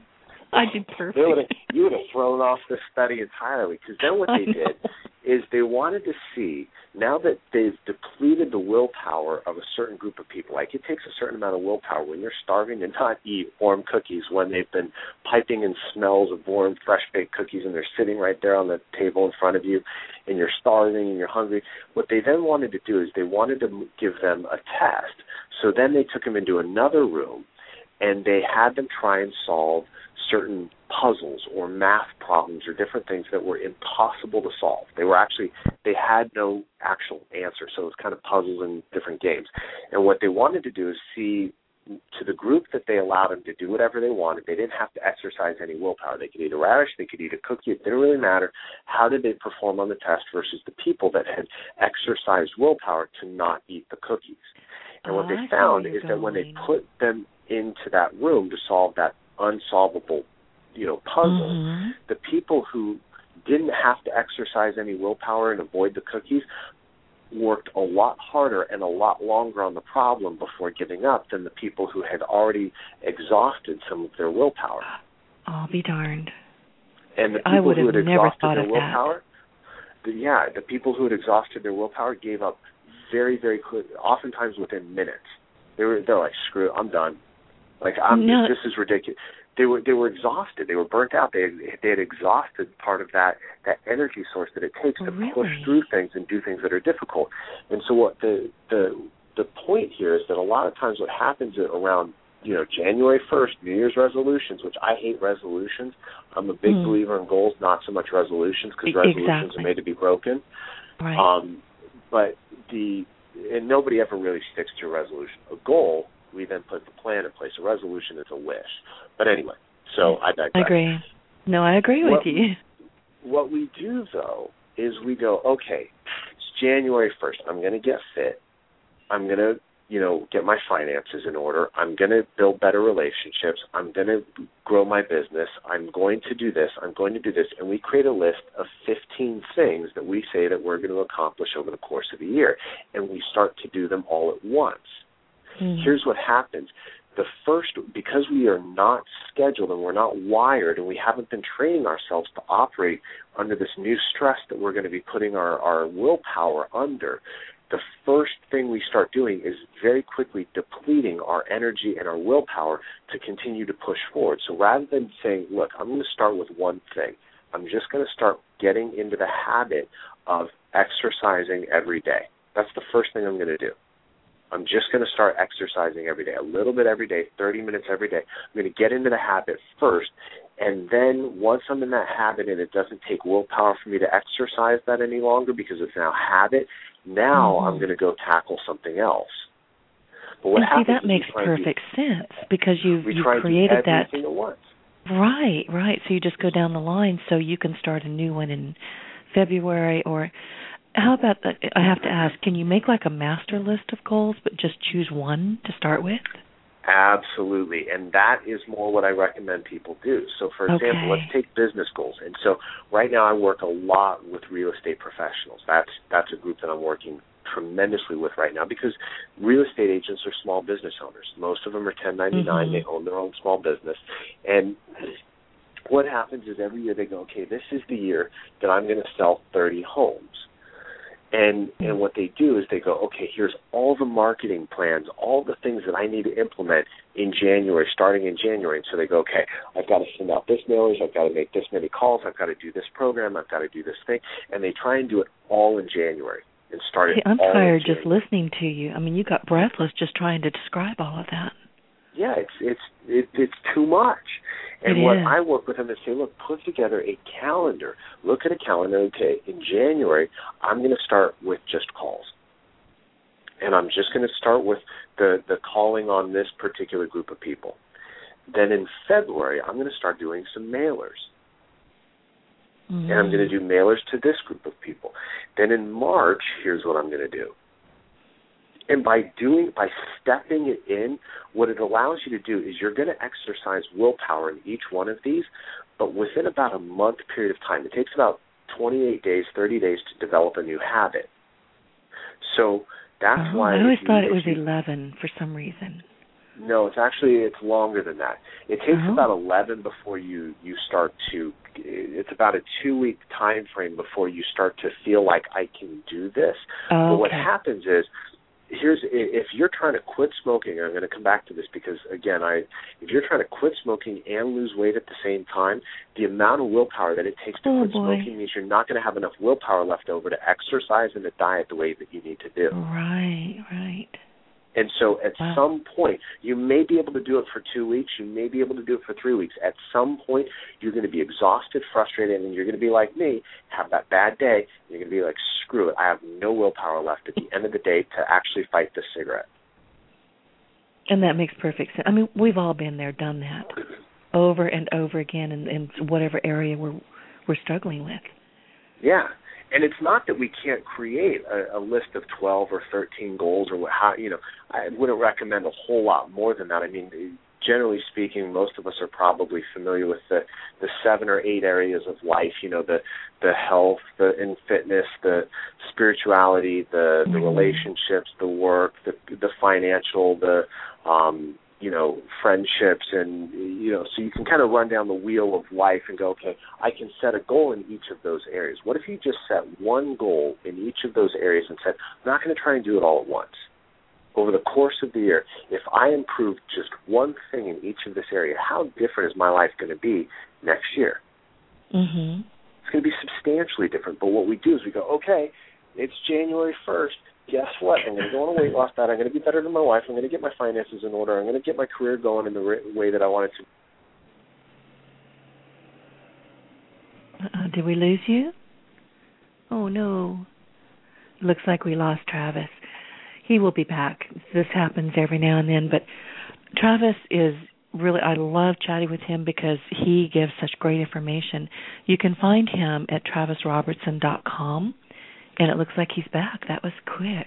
I did perfect. You would have thrown off the study entirely, because then what they did is they wanted to see, now that they've depleted the willpower of a certain group of people, like it takes a certain amount of willpower when you're starving to not eat warm cookies when they've been piping in smells of warm, fresh-baked cookies and they're sitting right there on the table in front of you and you're starving and you're hungry. What they then wanted to do is they wanted to give them a test. So then they took them into another room and they had them try and solve certain puzzles or math problems or different things that were impossible to solve. They were actually, they had no actual answer, so it was kind of puzzles and different games. And what they wanted to do is see, to the group that they allowed them to do whatever they wanted, they didn't have to exercise any willpower. They could eat a radish, they could eat a cookie, it didn't really matter. How did they perform on the test versus the people that had exercised willpower to not eat the cookies? And oh, what they I found is that when they put them into that room to solve that unsolvable, you know, puzzle, mm-hmm. the people who didn't have to exercise any willpower and avoid the cookies worked a lot harder and a lot longer on the problem before giving up than the people who had already exhausted some of their willpower. I'll be darned. And the people I would who have had never exhausted thought their of willpower, the, yeah, the people who had exhausted their willpower gave up very, very quick, oftentimes within minutes. They were, they're like, screw it, I'm done. Like, I'm, no. this is ridiculous. they were they were exhausted. They were burnt out. They had, they had exhausted part of that, that energy source that it takes to really? push through things and do things that are difficult. And so what the the the point here is that a lot of times what happens around, you know, January first, New Year's resolutions, which I hate resolutions. I'm a big mm. believer in goals, not so much resolutions, because resolutions exactly. are made to be broken. Right. Um, but the and nobody ever really sticks to a resolution. A goal, we then put the plan in place. A resolution is a wish. But anyway, so I digress. I agree. No, I agree what, with you. What we do, though, is we go, okay, it's January first. I'm going to get fit. I'm going to, you know, get my finances in order. I'm going to build better relationships. I'm going to grow my business. I'm going to do this. I'm going to do this. And we create a list of fifteen things that we say that we're going to accomplish over the course of a year. And we start to do them all at once. Mm. Here's what happens. The first, because we are not scheduled and we're not wired and we haven't been training ourselves to operate under this new stress that we're going to be putting our, our willpower under, the first thing we start doing is very quickly depleting our energy and our willpower to continue to push forward. So rather than saying, look, I'm going to start with one thing, I'm just going to start getting into the habit of exercising every day. That's the first thing I'm going to do. I'm just going to start exercising every day, a little bit every day, thirty minutes every day. I'm going to get into the habit first, and then once I'm in that habit and it doesn't take willpower for me to exercise that any longer because it's now habit, now mm-hmm. I'm going to go tackle something else. But what and see, happens that makes perfect do, sense because you've, you've created that. At once. Right, right. So you just go down the line so you can start a new one in February or... How about that? I have to ask, can you make like a master list of goals, but just choose one to start with? Absolutely, and that is more what I recommend people do. So, for okay. example, let's take business goals. And so right now I work a lot with real estate professionals. That's that's a group that I'm working tremendously with right now because real estate agents are small business owners. Most of them are ten ninety-nine. Mm-hmm. They own their own small business. And what happens is every year they go, okay, this is the year that I'm going to sell thirty homes. And and what they do is they go, okay, here's all the marketing plans, all the things that I need to implement in January, starting in January. And so they go, okay, I've got to send out this mailers, I've got to make this many calls, I've got to do this program, I've got to do this thing. And they try and do it all in January and start it See, I'm all tired in just listening to you. I mean, you got breathless just trying to describe all of that. Yeah, it's it's it, it's too much. And it what is. I work with them is say, look, put together a calendar. Look at a calendar. Okay, in January, I'm going to start with just calls. And I'm just going to start with the, the calling on this particular group of people. Then in February, I'm going to start doing some mailers. Mm-hmm. And I'm going to do mailers to this group of people. Then in March, here's what I'm going to do. And by doing, by stepping it in, what it allows you to do is you're going to exercise willpower in each one of these, but within about a month period of time. It takes about twenty-eight days, thirty days to develop a new habit. So that's oh, why... I always you, thought it was you, eleven for some reason. No, it's actually, it's longer than that. It takes oh. about eleven before you, you start to, it's about a two-week time frame before you start to feel like I can do this. Oh, but what okay. happens is, here's if you're trying to quit smoking, I'm going to come back to this because, again, I if you're trying to quit smoking and lose weight at the same time, the amount of willpower that it takes to oh, quit boy. smoking means you're not going to have enough willpower left over to exercise and to diet the way that you need to do. Right, right. And so at wow. some point, you may be able to do it for two weeks. You may be able to do it for three weeks. At some point, you're going to be exhausted, frustrated, and you're going to be like me, have that bad day. You're going to be like, screw it. I have no willpower left at the end of the day to actually fight this cigarette. And that makes perfect sense. I mean, we've all been there, done that over and over again in, in whatever area we're we're struggling with. Yeah. And it's not that we can't create a, a list of twelve or thirteen goals or what, how, you know, I wouldn't recommend a whole lot more than that. I mean, generally speaking, most of us are probably familiar with the, the seven or eight areas of life, you know, the the health, the and fitness, the spirituality, the, the mm-hmm. relationships, the work, the the financial, the um you know, friendships, and, you know, so you can kind of run down the wheel of life and go, okay, I can set a goal in each of those areas. What if you just set one goal in each of those areas and said, I'm not going to try and do it all at once. over the course of the year, if I improve just one thing in each of this area, how different is my life going to be next year? Mm-hmm. It's going to be substantially different. But what we do is we go, okay, it's January first. Guess what? I'm going to go on a weight loss diet. I'm going to be better than my wife. I'm going to get my finances in order. I'm going to get my career going in the way that I want it to. Uh-oh, did we lose you? Oh, no. Looks like we lost Travis. He will be back. This happens every now and then. But Travis is really, I love chatting with him because he gives such great information. You can find him at travis robertson dot com. And it looks like he's back. That was quick.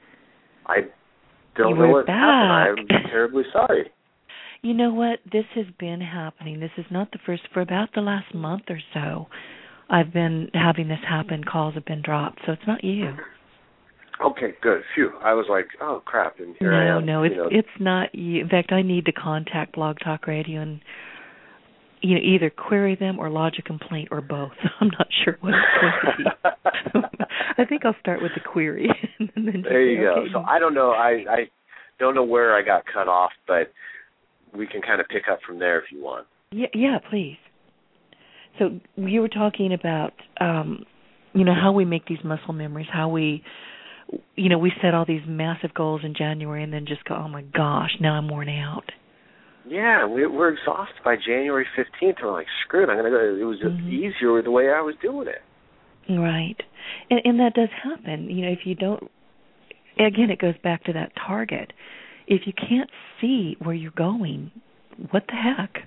I don't you know what back. happened. I'm terribly sorry. You know what? This has been happening. This is not the first. For about the last month or so, I've been having this happen. Calls have been dropped. So it's not you. Okay, good. Phew. I was like, oh, crap. And here no, I am. No, no. It's, you know. it's not you. In fact, I need to contact Blog Talk Radio and you know, either query them or lodge a complaint or both. I'm not sure what it's going to be. I think I'll start with the query. And then there you say, go. okay. So I don't know. I, I don't know where I got cut off, but we can kind of pick up from there if you want. Yeah, yeah, please. So you were talking about, um, you know, how we make these muscle memories, how we, you know, we set all these massive goals in January and then just go, oh, my gosh, now I'm worn out. Yeah, we, we're exhausted by January fifteenth. We're like, screw it, I'm going to go. It was mm-hmm. easier the way I was doing it. Right. And, and that does happen. You know, if you don't, again, it goes back to that target. If you can't see where you're going, what the heck?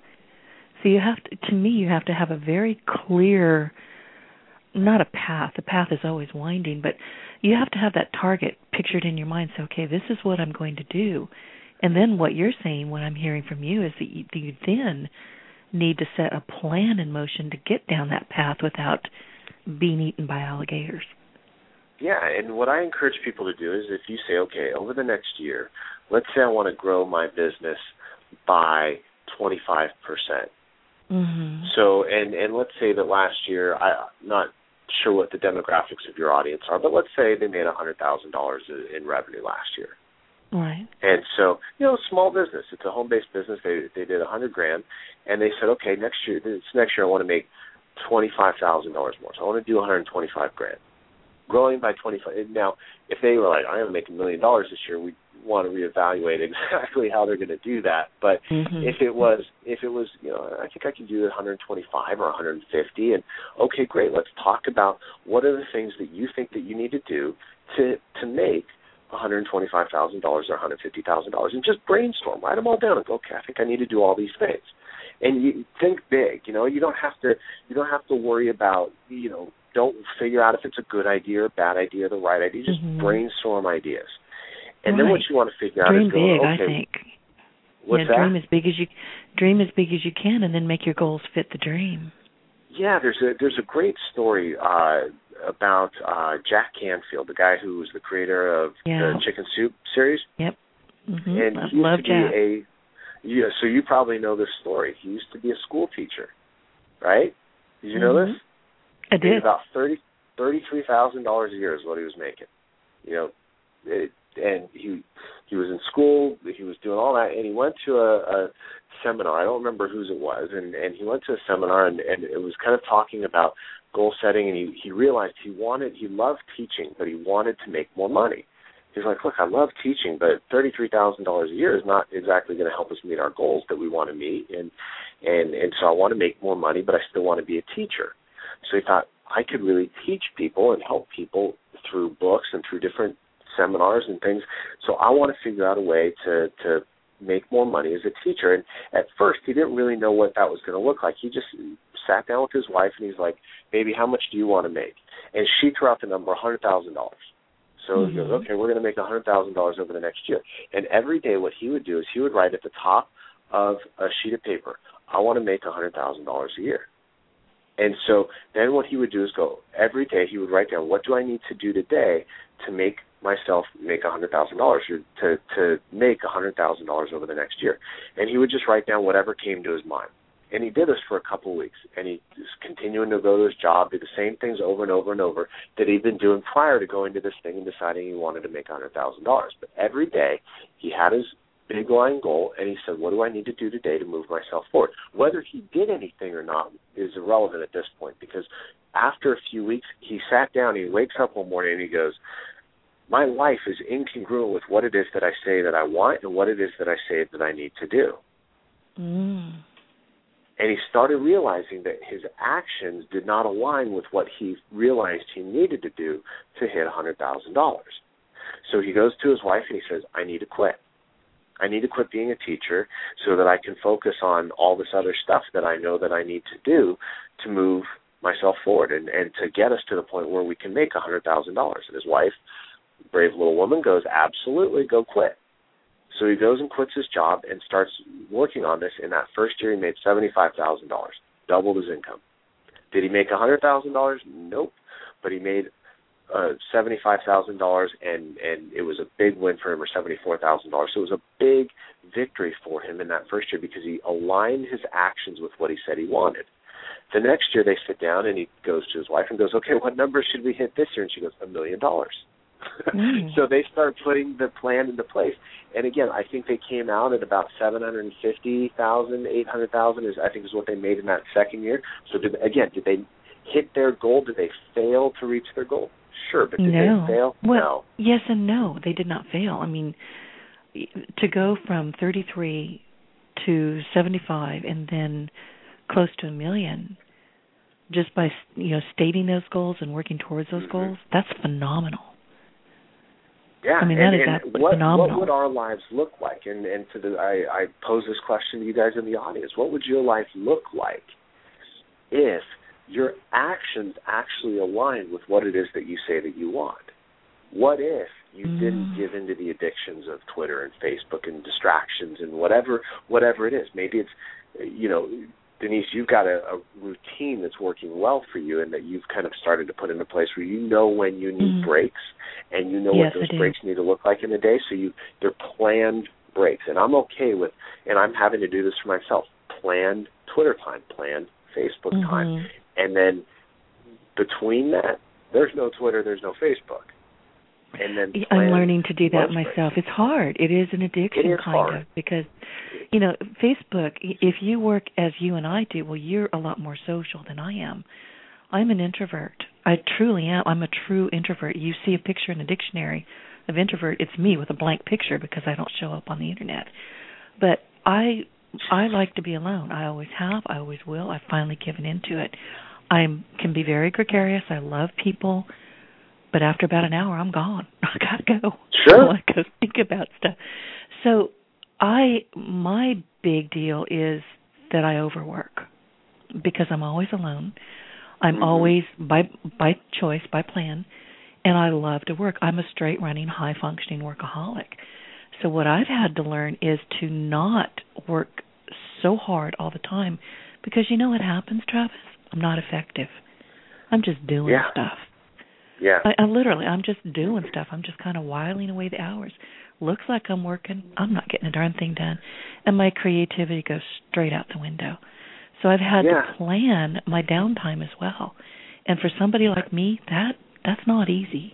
So you have to, to me, you have to have a very clear, not a path. The path is always winding, but you have to have that target pictured in your mind. So, okay, this is what I'm going to do. And then what you're saying, what I'm hearing from you, is that you, that you then need to set a plan in motion to get down that path without being eaten by alligators. Yeah, and what I encourage people to do is if you say, okay, over the next year, let's say I want to grow my business by twenty-five percent. Mm-hmm. So, and, and let's say that last year, I'm not sure what the demographics of your audience are, but let's say they made one hundred thousand dollars in revenue last year. Right. And so, you know, small business. It's a home-based business. They they did a hundred grand, and they said, okay, next year, this next year, I want to make twenty-five thousand dollars more. So I want to do one hundred twenty-five grand, growing by twenty-five. Now, if they were like, I'm going to make a million dollars this year, we want to reevaluate exactly how they're going to do that. But mm-hmm. if it was, if it was, you know, I think I can do one hundred twenty-five or one hundred fifty, and okay, great. Let's talk about what are the things that you think that you need to do to to make one hundred twenty-five thousand dollars or one hundred fifty thousand dollars, and just brainstorm, write them all down, and go, okay, I think I need to do all these things. And you think big, you know. You don't have to, you don't have to worry about, you know, don't figure out if it's a good idea or a bad idea or the right idea. Just mm-hmm. brainstorm ideas, and right. then what you want to figure out dream is go, big. okay, I think. What's yeah, that? Dream as big as you, dream as big as you can, and then make your goals fit the dream. Yeah, there's a there's a great story uh, about uh, Jack Canfield, the guy who was the creator of yeah. the Chicken Soup series. Yep. Mm-hmm. And I he used love to be Jack. a yeah, so you probably know this story. He used to be a school teacher, right? Did you know mm-hmm. this? I did. About thirty thirty-three thousand dollars a year is what he was making. You know, it, and he he was in school. He was doing all that, and he went to a, a seminar. I don't remember whose it was, and, and he went to a seminar, and, and it was kind of talking about goal setting, and he, he realized he wanted, he loved teaching, but he wanted to make more money. He's like, look, I love teaching, but thirty-three thousand dollars a year is not exactly going to help us meet our goals that we want to meet, and, and, and so I want to make more money, but I still want to be a teacher. So he thought, I could really teach people and help people through books and through different seminars and things, so I want to figure out a way to, to make more money as a teacher. And at first, he didn't really know what that was going to look like. He just sat down with his wife, and he's like, baby, how much do you want to make? And she threw out the number, one hundred thousand dollars. So mm-hmm. he goes, okay, we're going to make one hundred thousand dollars over the next year. And every day what he would do is he would write at the top of a sheet of paper, I want to make one hundred thousand dollars a year. And so then what he would do is go, every day he would write down, what do I need to do today to make myself make one hundred thousand dollars, or to, to make one hundred thousand dollars over the next year. And he would just write down whatever came to his mind. And he did this for a couple of weeks, and he was continuing to go to his job, do the same things over and over and over that he'd been doing prior to going to this thing and deciding he wanted to make one hundred thousand dollars. But every day he had his big line goal, and he said, what do I need to do today to move myself forward? Whether he did anything or not is irrelevant at this point, because after a few weeks, he sat down, he wakes up one morning, and he goes, my life is incongruent with what it is that I say that I want and what it is that I say that I need to do. Mm. And he started realizing that his actions did not align with what he realized he needed to do to hit one hundred thousand dollars. So he goes to his wife and he says, I need to quit. I need to quit being a teacher so that I can focus on all this other stuff that I know that I need to do to move myself forward and, and to get us to the point where we can make one hundred thousand dollars. And his wife, brave little woman, goes, absolutely, go quit. So he goes and quits his job and starts working on this. In that first year, he made seventy-five thousand dollars, doubled his income. Did he make one hundred thousand dollars? Nope. But he made uh, seventy-five thousand dollars, and, and it was a big win for him, or seventy-four thousand dollars. So it was a big victory for him in that first year because he aligned his actions with what he said he wanted. The next year, they sit down, and he goes to his wife and goes, okay, what number should we hit this year? And she goes, a million dollars. Mm. So they start putting the plan into place. And again, I think they came out at about seven hundred fifty thousand dollars, eight hundred thousand dollars is, I think, is what they made in that second year. So did, again, did they hit their goal? Did they fail to reach their goal? Sure, but did no. they fail? Well, no. Yes and no. They did not fail. I mean, to go from thirty-three to seventy-five and then close to a million just by, you know, stating those goals and working towards those mm-hmm. goals, that's phenomenal. Yeah, I mean, and, that is and absolutely what, phenomenal. What would our lives look like? And, and to the, I, I pose this question to you guys in the audience. What would your life look like if your actions actually aligned with what it is that you say that you want? What if you mm. didn't give into the addictions of Twitter and Facebook and distractions and whatever whatever it is? Maybe it's, you know, Denise, you've got a, a routine that's working well for you and that you've kind of started to put into place where you know when you need mm. breaks and you know yes, what those breaks need to look like in a day. So you they're planned breaks. And I'm okay with, and I'm having to do this for myself, planned Twitter time, planned Facebook mm-hmm. time. And then between that, there's no Twitter, there's no Facebook. And then I'm learning to do that myself. Breaks. It's hard. It is an addiction, it is kind hard. of, because, you know, Facebook, if you work as you and I do, well, you're a lot more social than I am. I'm an introvert. I truly am. I'm a true introvert. You see a picture in a dictionary of introvert, it's me with a blank picture because I don't show up on the Internet. But I I like to be alone. I always have. I always will. I've finally given into it. I can be very gregarious. I love people. But after about an hour, I'm gone. I gotta go. Sure. I want to go think about stuff. So, I my big deal is that I overwork because I'm always alone. I'm mm-hmm. always by by choice, by plan, and I love to work. I'm a straight running, high functioning workaholic. So what I've had to learn is to not work so hard all the time because you know what happens, Travis? I'm not effective. I'm just doing yeah. stuff. Yeah. I, I literally, I'm just doing stuff. I'm just kind of whiling away the hours. Looks like I'm working. I'm not getting a darn thing done. And my creativity goes straight out the window. So I've had yeah. to plan my downtime as well. And for somebody like me, that that's not easy.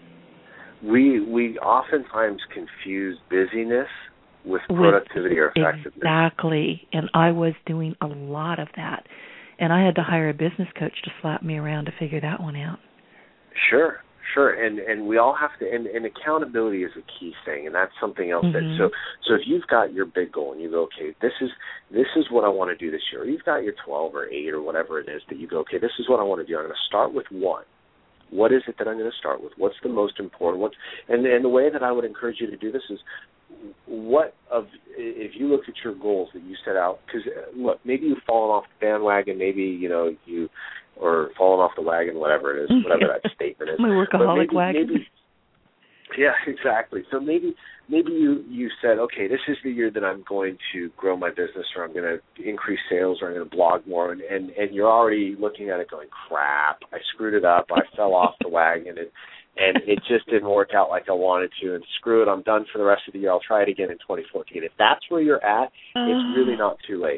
We we oftentimes confuse busyness with productivity with, or effectiveness. Exactly. And I was doing a lot of that. And I had to hire a business coach to slap me around to figure that one out. Sure, sure, and and we all have to, and, and accountability is a key thing, and that's something else. Mm-hmm. that So, so if you've got your big goal and you go, okay, this is this is what I want to do this year, or you've got your twelve or eight or whatever it is that you go, okay, this is what I want to do. I'm going to start with one. What is it that I'm going to start with? What's the most important? What's, and and the way that I would encourage you to do this is, what of if you look at your goals that you set out, because look, maybe you've fallen off the bandwagon, maybe you know you. or falling off the wagon, whatever it is, whatever that statement is. My workaholic maybe, wagon. Maybe, yeah, exactly. So maybe maybe you, you said, okay, this is the year that I'm going to grow my business, or I'm going to increase sales, or I'm going to blog more, and, and, and you're already looking at it going, crap, I screwed it up, I fell off the wagon, and, and it just didn't work out like I wanted to, and screw it, I'm done for the rest of the year, I'll try it again in twenty fourteen. If that's where you're at, uh. it's really not too late.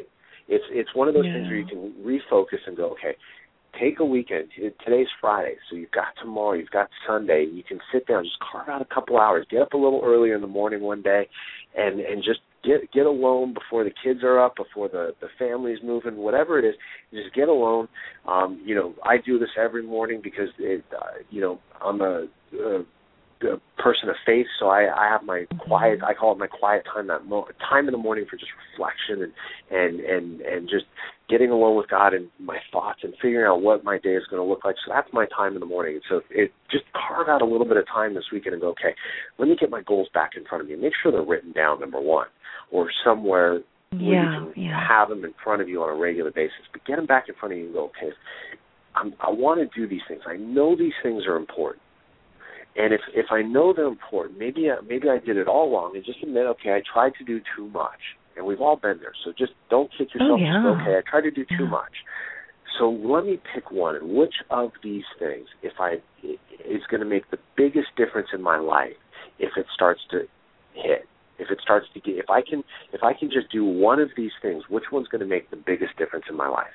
It's it's one of those yeah. things where you can refocus and go, okay, take a weekend. Today's Friday, so you've got tomorrow, you've got Sunday. You can sit down, just carve out a couple hours. Get up a little earlier in the morning one day, and and just get get alone before the kids are up, before the the family's moving, whatever it is. Just get alone. Um, you know, I do this every morning because it, uh, you know, I'm a, a a person of faith, so I, I have my quiet, I call it my quiet time, that mo- time in the morning for just reflection and, and, and, and just getting alone with God and my thoughts and figuring out what my day is going to look like. So that's my time in the morning. And so it just carve out a little bit of time this weekend and go, okay, let me get my goals back in front of me. Make sure they're written down, number one, or somewhere where yeah, you can yeah. have them in front of you on a regular basis. But get them back in front of you and go, okay, I'm, I want to do these things. I know these things are important. And if if I know they're important, maybe I, maybe I did it all wrong, and just admit, okay, I tried to do too much, and we've all been there. So just don't kick yourself. Oh, yeah. Just go, okay, I tried to do yeah. too much. So let me pick one, and which of these things, if I is going to make the biggest difference in my life, if it starts to hit, if it starts to get, if I can, if I can just do one of these things, which one's going to make the biggest difference in my life?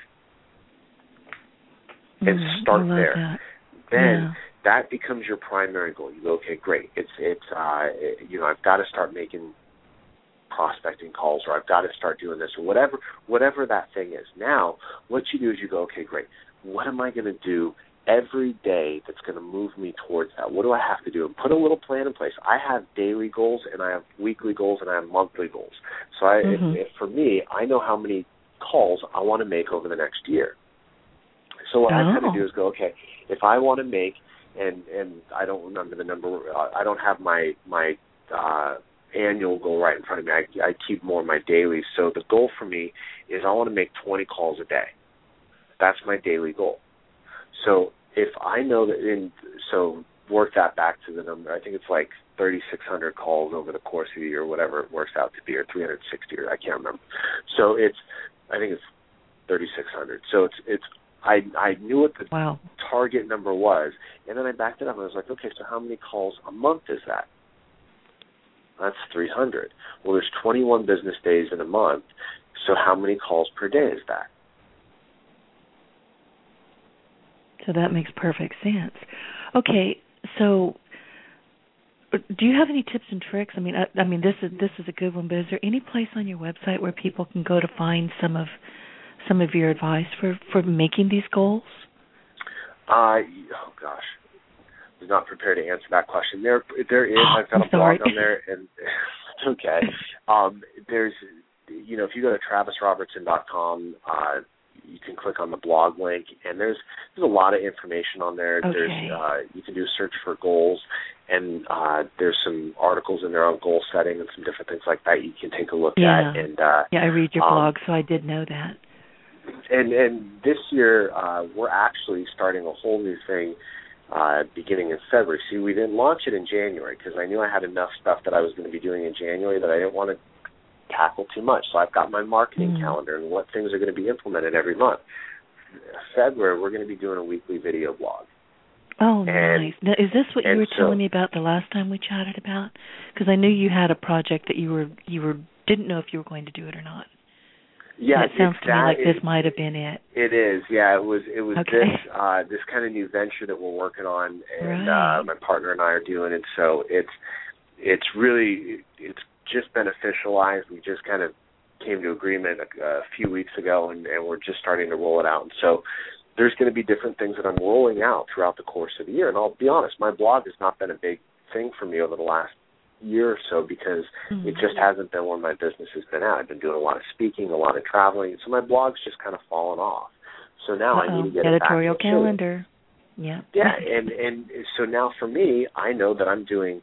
And mm, start I love there. That. Then. Yeah. That becomes your primary goal. You go, okay, great. It's it's uh, you know, I've got to start making prospecting calls, or I've got to start doing this, or whatever whatever that thing is. Now, what you do is you go, okay, great. What am I going to do every day that's going to move me towards that? What do I have to do? And put a little plan in place. I have daily goals, and I have weekly goals, and I have monthly goals. So I, mm-hmm. if, if for me, I know how many calls I want to make over the next year. So what oh. I kind of do is go, okay, if I want to make And and I don't remember the number. Uh, I don't have my my uh, annual goal right in front of me. I, I keep more of my daily. So the goal for me is I want to make twenty calls a day. That's my daily goal. So if I know that, in so work that back to the number. I think it's like thirty-six hundred calls over the course of the year, whatever it works out to be, or three hundred sixty, or I can't remember. So it's I think it's thirty-six hundred. So it's it's. I I knew what the wow. target number was, and then I backed it up, and I was like, okay, so how many calls a month is that? That's three hundred. Well, there's twenty-one business days in a month, so how many calls per day is that? So that makes perfect sense. Okay, so do you have any tips and tricks? I mean, I, I mean, this is this is a good one, but is there any place on your website where people can go to find some of some of your advice for, for making these goals? Uh, oh gosh, I was not prepared to answer that question. There, there is. Oh, I've got I'm a blog sorry. on there, and it's okay. Um, there's, you know, if you go to travis robertson dot com, uh, you can click on the blog link, and there's there's a lot of information on there. Okay. There's, uh, you can do a search for goals, and uh, there's some articles in there on goal setting and some different things like that you can take a look yeah. at. And uh, yeah, I read your um, blog, so I did know that. And and this year, uh, we're actually starting a whole new thing uh, beginning in February. See, we didn't launch it in January because I knew I had enough stuff that I was going to be doing in January that I didn't want to tackle too much. So I've got my marketing mm. calendar and what things are going to be implemented every month. February, we're going to be doing a weekly video blog. Oh, and, nice. Now, is this what you were so, telling me about the last time we chatted about? Because I knew you had a project that you were you were didn't know if you were going to do it or not. Yeah, and it sounds to me like is, this might have been it. It is, yeah. It was. It was okay. this uh, this kind of new venture that we're working on, and right. uh, my partner and I are doing. And so it's it's really it's just been officialized. We just kind of came to agreement a, a few weeks ago, and, and we're just starting to roll it out. And so there's going to be different things that I'm rolling out throughout the course of the year. And I'll be honest, my blog has not been a big thing for me over the last year or so because mm-hmm. it just hasn't been where my business has been at. I've been doing a lot of speaking, a lot of traveling, so my blog's just kind of fallen off. So now Uh-oh. I need to get editorial it back calendar. Yeah. Yeah, and, and so now for me, I know that I'm doing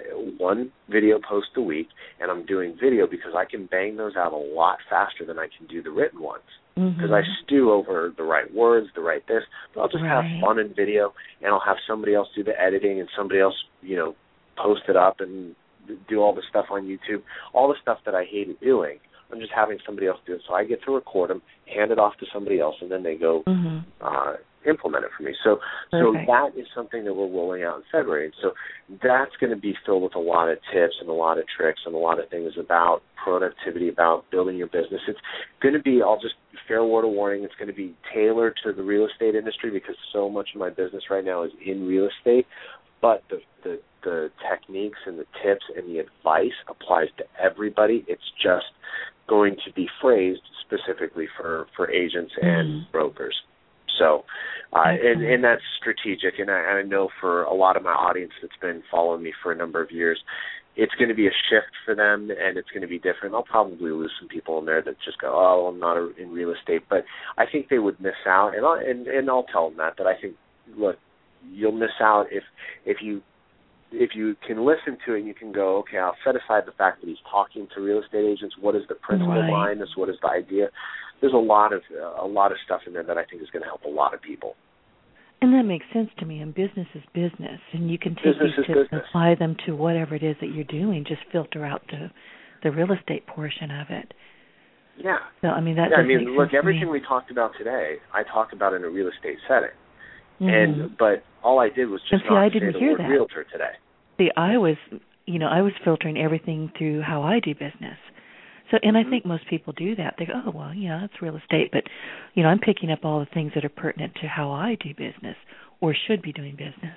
one video post a week, and I'm doing video because I can bang those out a lot faster than I can do the written ones. Because mm-hmm. I stew over the right words, the right this, but I'll just right. have fun in video, and I'll have somebody else do the editing, and somebody else, you know, post it up and do all the stuff on YouTube, all the stuff that I hated doing. I'm just having somebody else do it. So I get to record them, hand it off to somebody else, and then they go, mm-hmm. uh, implement it for me. So Perfect. so that is something that we're rolling out in February. And so that's going to be filled with a lot of tips and a lot of tricks and a lot of things about productivity, about building your business. It's going to be, I'll just fair word of warning, it's going to be tailored to the real estate industry because so much of my business right now is in real estate. But the, the the techniques and the tips and the advice applies to everybody. It's just going to be phrased specifically for, for agents and mm. brokers. So, uh, and, and that's strategic. And I, I know for a lot of my audience that's been following me for a number of years, it's going to be a shift for them, and it's going to be different. I'll probably lose some people in there that just go, oh, I'm not in real estate. But I think they would miss out, and I'll, and, and I'll tell them that, that I think, look, you'll miss out if if you if you can listen to it and you can go, okay, I'll set aside the fact that he's talking to real estate agents. What is the principle right. behind this? What is the idea? There's a lot of uh, a lot of stuff in there that I think is going to help a lot of people. And that makes sense to me. And business is business, and you can take business these tips business. and apply them to whatever it is that you're doing. Just filter out the the real estate portion of it. Yeah. So I mean that. Yeah, does I mean, make look, sense everything to me. we talked about today, I talked about in a real estate setting. Mm-hmm. And but all I did was just and see, not I say didn't the hear word that. realtor today. See, I was, you know, I was filtering everything through how I do business. So, and mm-hmm. I think most people do that. They go, oh, well, yeah, it's real estate, but, you know, I'm picking up all the things that are pertinent to how I do business or should be doing business.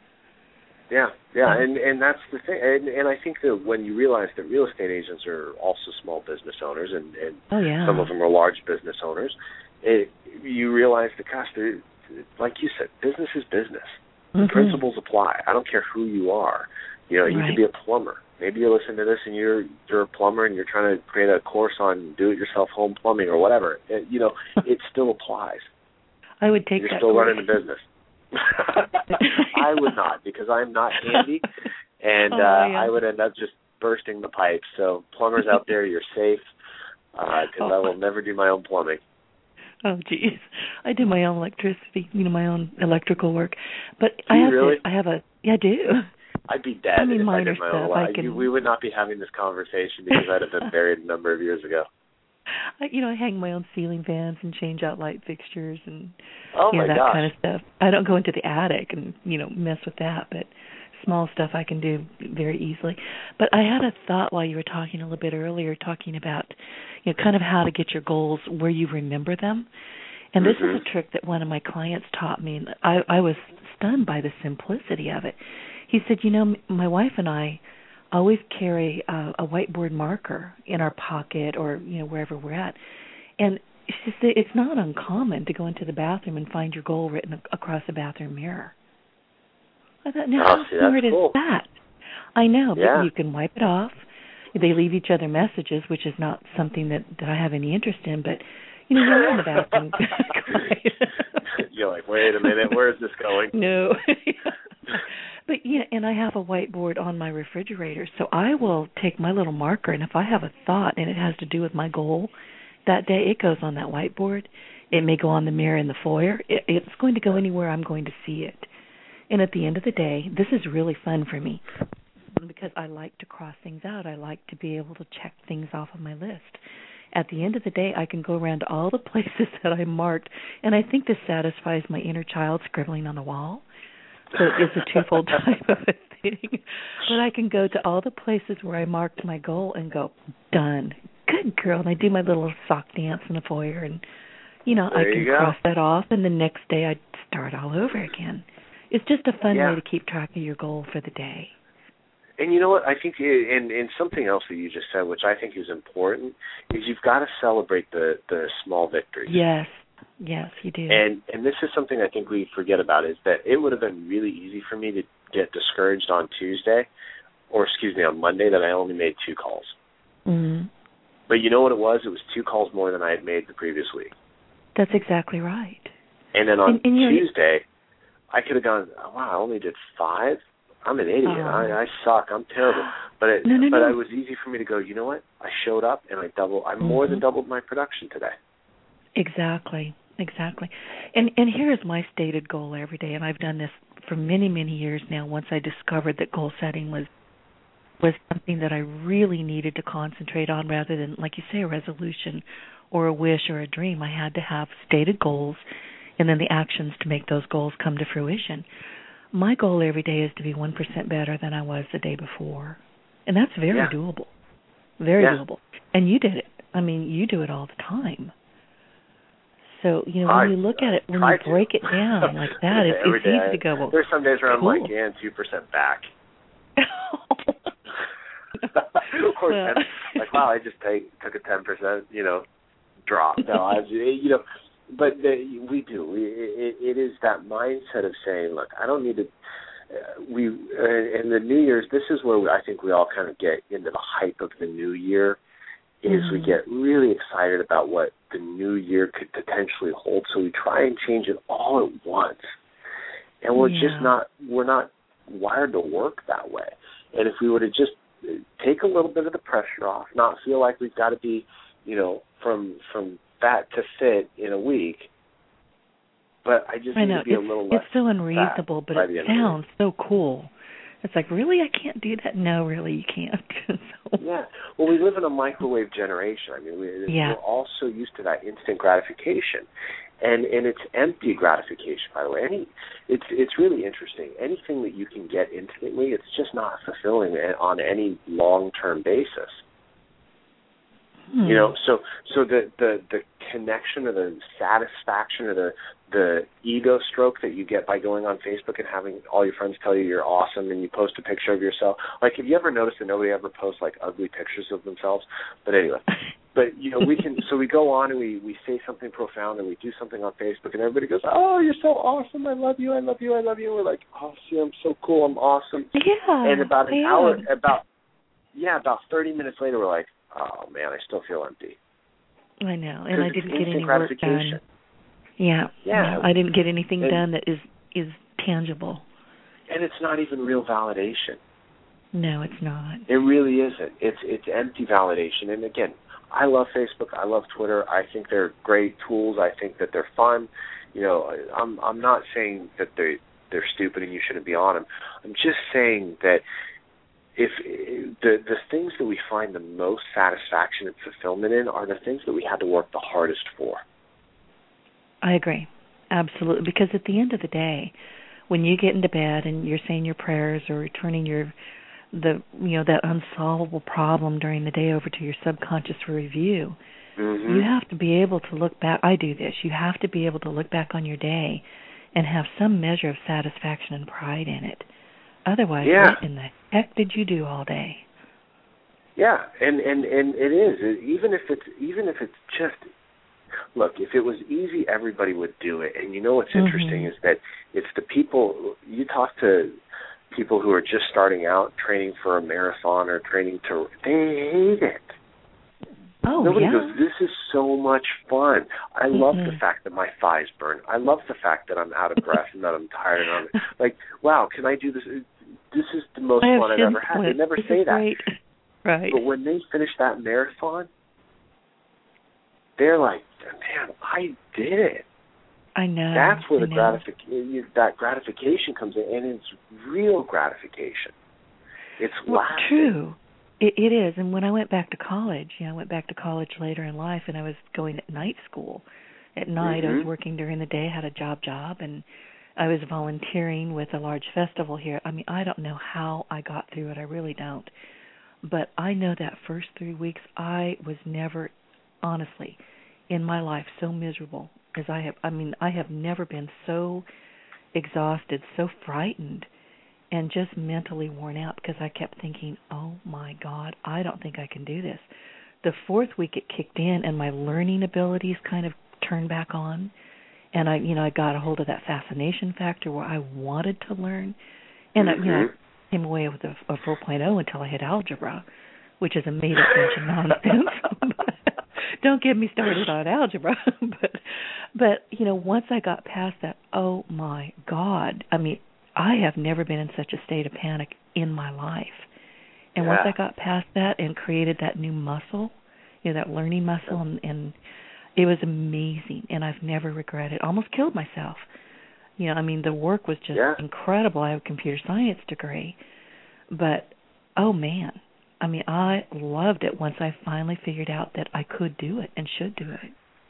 Yeah, yeah, Um, and and that's the thing. And, and I think that when you realize that real estate agents are also small business owners, and, and oh, yeah. some of them are large business owners, it, you realize the cost. Like you said, business is business. The mm-hmm. principles apply. I don't care who you are. You know, you right. could be a plumber. Maybe you're listening to this and you're you're a plumber and you're trying to create a course on do-it-yourself home plumbing or whatever. It, you know, it still applies. I would take you're that still course. running the business. I would not, because I'm not handy, and oh, uh, yeah. I would end up just bursting the pipes. So plumbers out there, you're safe, because uh, oh. I will never do my own plumbing. Oh, geez. I do my own electricity, you know, my own electrical work. But do I you have really? to, I have a, yeah, I do. I'd be dead I mean, if I minor did my stuff. own. I can... We would not be having this conversation because I'd have been buried a number of years ago. I, you know, I hang my own ceiling fans and change out light fixtures and oh you know, my that gosh. kind of stuff. I don't go into the attic and, you know, mess with that, but small stuff I can do very easily. But I had a thought while you were talking a little bit earlier, talking about, you know, kind of how to get your goals where you remember them. And this mm-hmm. is a trick that one of my clients taught me, and I, I was stunned by the simplicity of it. He said, you know, my wife and I always carry a, a whiteboard marker in our pocket or, you know, wherever we're at. And she said it's not uncommon to go into the bathroom and find your goal written across the bathroom mirror. I thought, now, oh, how see, smart is cool. that? I know, yeah. but you can wipe it off. They leave each other messages, which is not something that, that I have any interest in, but you know, you're in the bathroom. You're like, wait a minute, where is this going? No. But, yeah, and I have a whiteboard on my refrigerator, so I will take my little marker, and if I have a thought and it has to do with my goal that day, it goes on that whiteboard. It may go on the mirror in the foyer. It, it's going to go anywhere I'm going to see it. And at the end of the day, this is really fun for me because I like to cross things out. I like to be able to check things off of my list. At the end of the day, I can go around to all the places that I marked, and I think this satisfies my inner child scribbling on the wall. So it's a twofold type of a thing. But I can go to all the places where I marked my goal and go, done. Good girl. And I do my little sock dance in the foyer, and, you know, there I can cross that off, and the next day I start all over again. It's just a fun yeah. way to keep track of your goal for the day. And you know what? I think, and, and something else that you just said, which I think is important, is you've got to celebrate the, the small victories. Yes, yes, you do. And and this is something I think we forget about, is that it would have been really easy for me to get discouraged on Tuesday, or excuse me, on Monday, that I only made two calls. Mm-hmm. But you know what it was? It was two calls more than I had made the previous week. That's exactly right. And then on and, and Tuesday, I could have gone, oh, wow, I only did five? I'm an idiot. Oh. I, I suck. I'm terrible. But it, no, no, but no. it was easy for me to go, you know what? I showed up and I double. I mm-hmm. more than doubled my production today. Exactly, exactly. And and here is my stated goal every day, and I've done this for many, many years now. Once I discovered that goal setting was was something that I really needed to concentrate on rather than, like you say, a resolution or a wish or a dream. I had to have stated goals and then the actions to make those goals come to fruition. My goal every day is to be one percent better than I was the day before. And that's very yeah. doable. Very yeah. doable. And you did it. I mean, you do it all the time. So, you know, when I, you look at it, when I you break to. it down like that, it's, it's easy I, to go, well, there's some days where I'm cool. like, yeah, two percent back. Of course, well. like, wow, I just take, took a ten percent, you know, drop. No, I, you know, but the, we do. We, it, it is that mindset of saying, look, I don't need to. Uh, we uh, in the New Year's, this is where we, I think we all kind of get into the hype of the New Year. Is mm-hmm. we get really excited about what the New Year could potentially hold, so we try and change it all at once, and we're yeah. just not. We're not wired to work that way. And if we were to just take a little bit of the pressure off, not feel like we've got to be, you know, from from fat to fit in a week, but I just I need know. to be it's, a little less it's so unreasonable, but it sounds so cool. It's like, really, I can't do that? No, really, you can't. so. Yeah. Well, we live in a microwave generation. I mean, we, yeah. we're all so used to that instant gratification. And and it's empty gratification, by the way. Any, it's it's really interesting. Anything that you can get instantly, it's just not fulfilling on any long-term basis. Hmm. You know, so so the, the, the connection or the satisfaction or the the ego stroke that you get by going on Facebook and having all your friends tell you you're awesome and you post a picture of yourself. Like, have you ever noticed that nobody ever posts, like, ugly pictures of themselves? But anyway, but, you know, we can, so we go on and we, we say something profound and we do something on Facebook and everybody goes, oh, you're so awesome. I love you. I love you. I love you. And we're like, oh, see, I'm so cool. I'm awesome. Yeah. And about an yeah. hour, about, yeah, about thirty minutes later, we're like, oh, man, I still feel empty. I know. And I didn't get any work gratification. done. Yeah. Yeah. No, I didn't get anything and, done that is, is tangible. And it's not even real validation. No, it's not. It really isn't. It's it's empty validation. And again, I love Facebook. I love Twitter. I think they're great tools. I think that they're fun. You know, I'm I'm not saying that they they're stupid and you shouldn't be on them. I'm just saying that if the the things that we find the most satisfaction and fulfillment in are the things that we had to work the hardest for. I agree. Absolutely. Because at the end of the day, when you get into bed and you're saying your prayers or returning your the you know that unsolvable problem during the day over to your subconscious for review, mm-hmm. you have to be able to look back. I do this. You have to be able to look back on your day and have some measure of satisfaction and pride in it. Otherwise, yeah. what in the heck did you do all day? Yeah, and, and, and it is. Even if it's even if it's just look, if it was easy, everybody would do it. And you know what's mm-hmm. interesting is that it's the people, you talk to people who are just starting out training for a marathon or training to, they hate it. Oh, Nobody yeah? goes, this is so much fun. I mm-hmm. love the fact that my thighs burn. I love the fact that I'm out of breath and that I'm tired. And I'm like, wow, can I do this? This is the most fun I've ever had. They never this say that. Great. Right. But when they finish that marathon, they're like, man, I did it. I know. That's where I the know. gratification that gratification comes in, and it's real gratification. It's well, lasting. True. It, it is. And when I went back to college, you know, I went back to college later in life, and I was going at night school. At night, mm-hmm. I was working during the day, had a job job, and I was volunteering with a large festival here. I mean, I don't know how I got through it. I really don't. But I know that first three weeks, I was never, honestly, in my life so miserable as I have. I mean, I have never been so exhausted, so frightened, and just mentally worn out because I kept thinking, oh, my God, I don't think I can do this. The fourth week it kicked in, and my learning abilities kind of turned back on, and I, you know, I got a hold of that fascination factor where I wanted to learn, and mm-hmm. I, you know, I came away with a, a four point oh until I hit algebra, which is a made-up bunch of nonsense. Don't get me started on algebra, but, but you know, once I got past that, oh my God! I mean, I have never been in such a state of panic in my life. And yeah. once I got past that and created that new muscle, you know, that learning muscle, and, and it was amazing. And I've never regretted. Almost killed myself. You know, I mean, the work was just yeah. incredible. I have a computer science degree, but oh man. I mean, I loved it once I finally figured out that I could do it and should do it.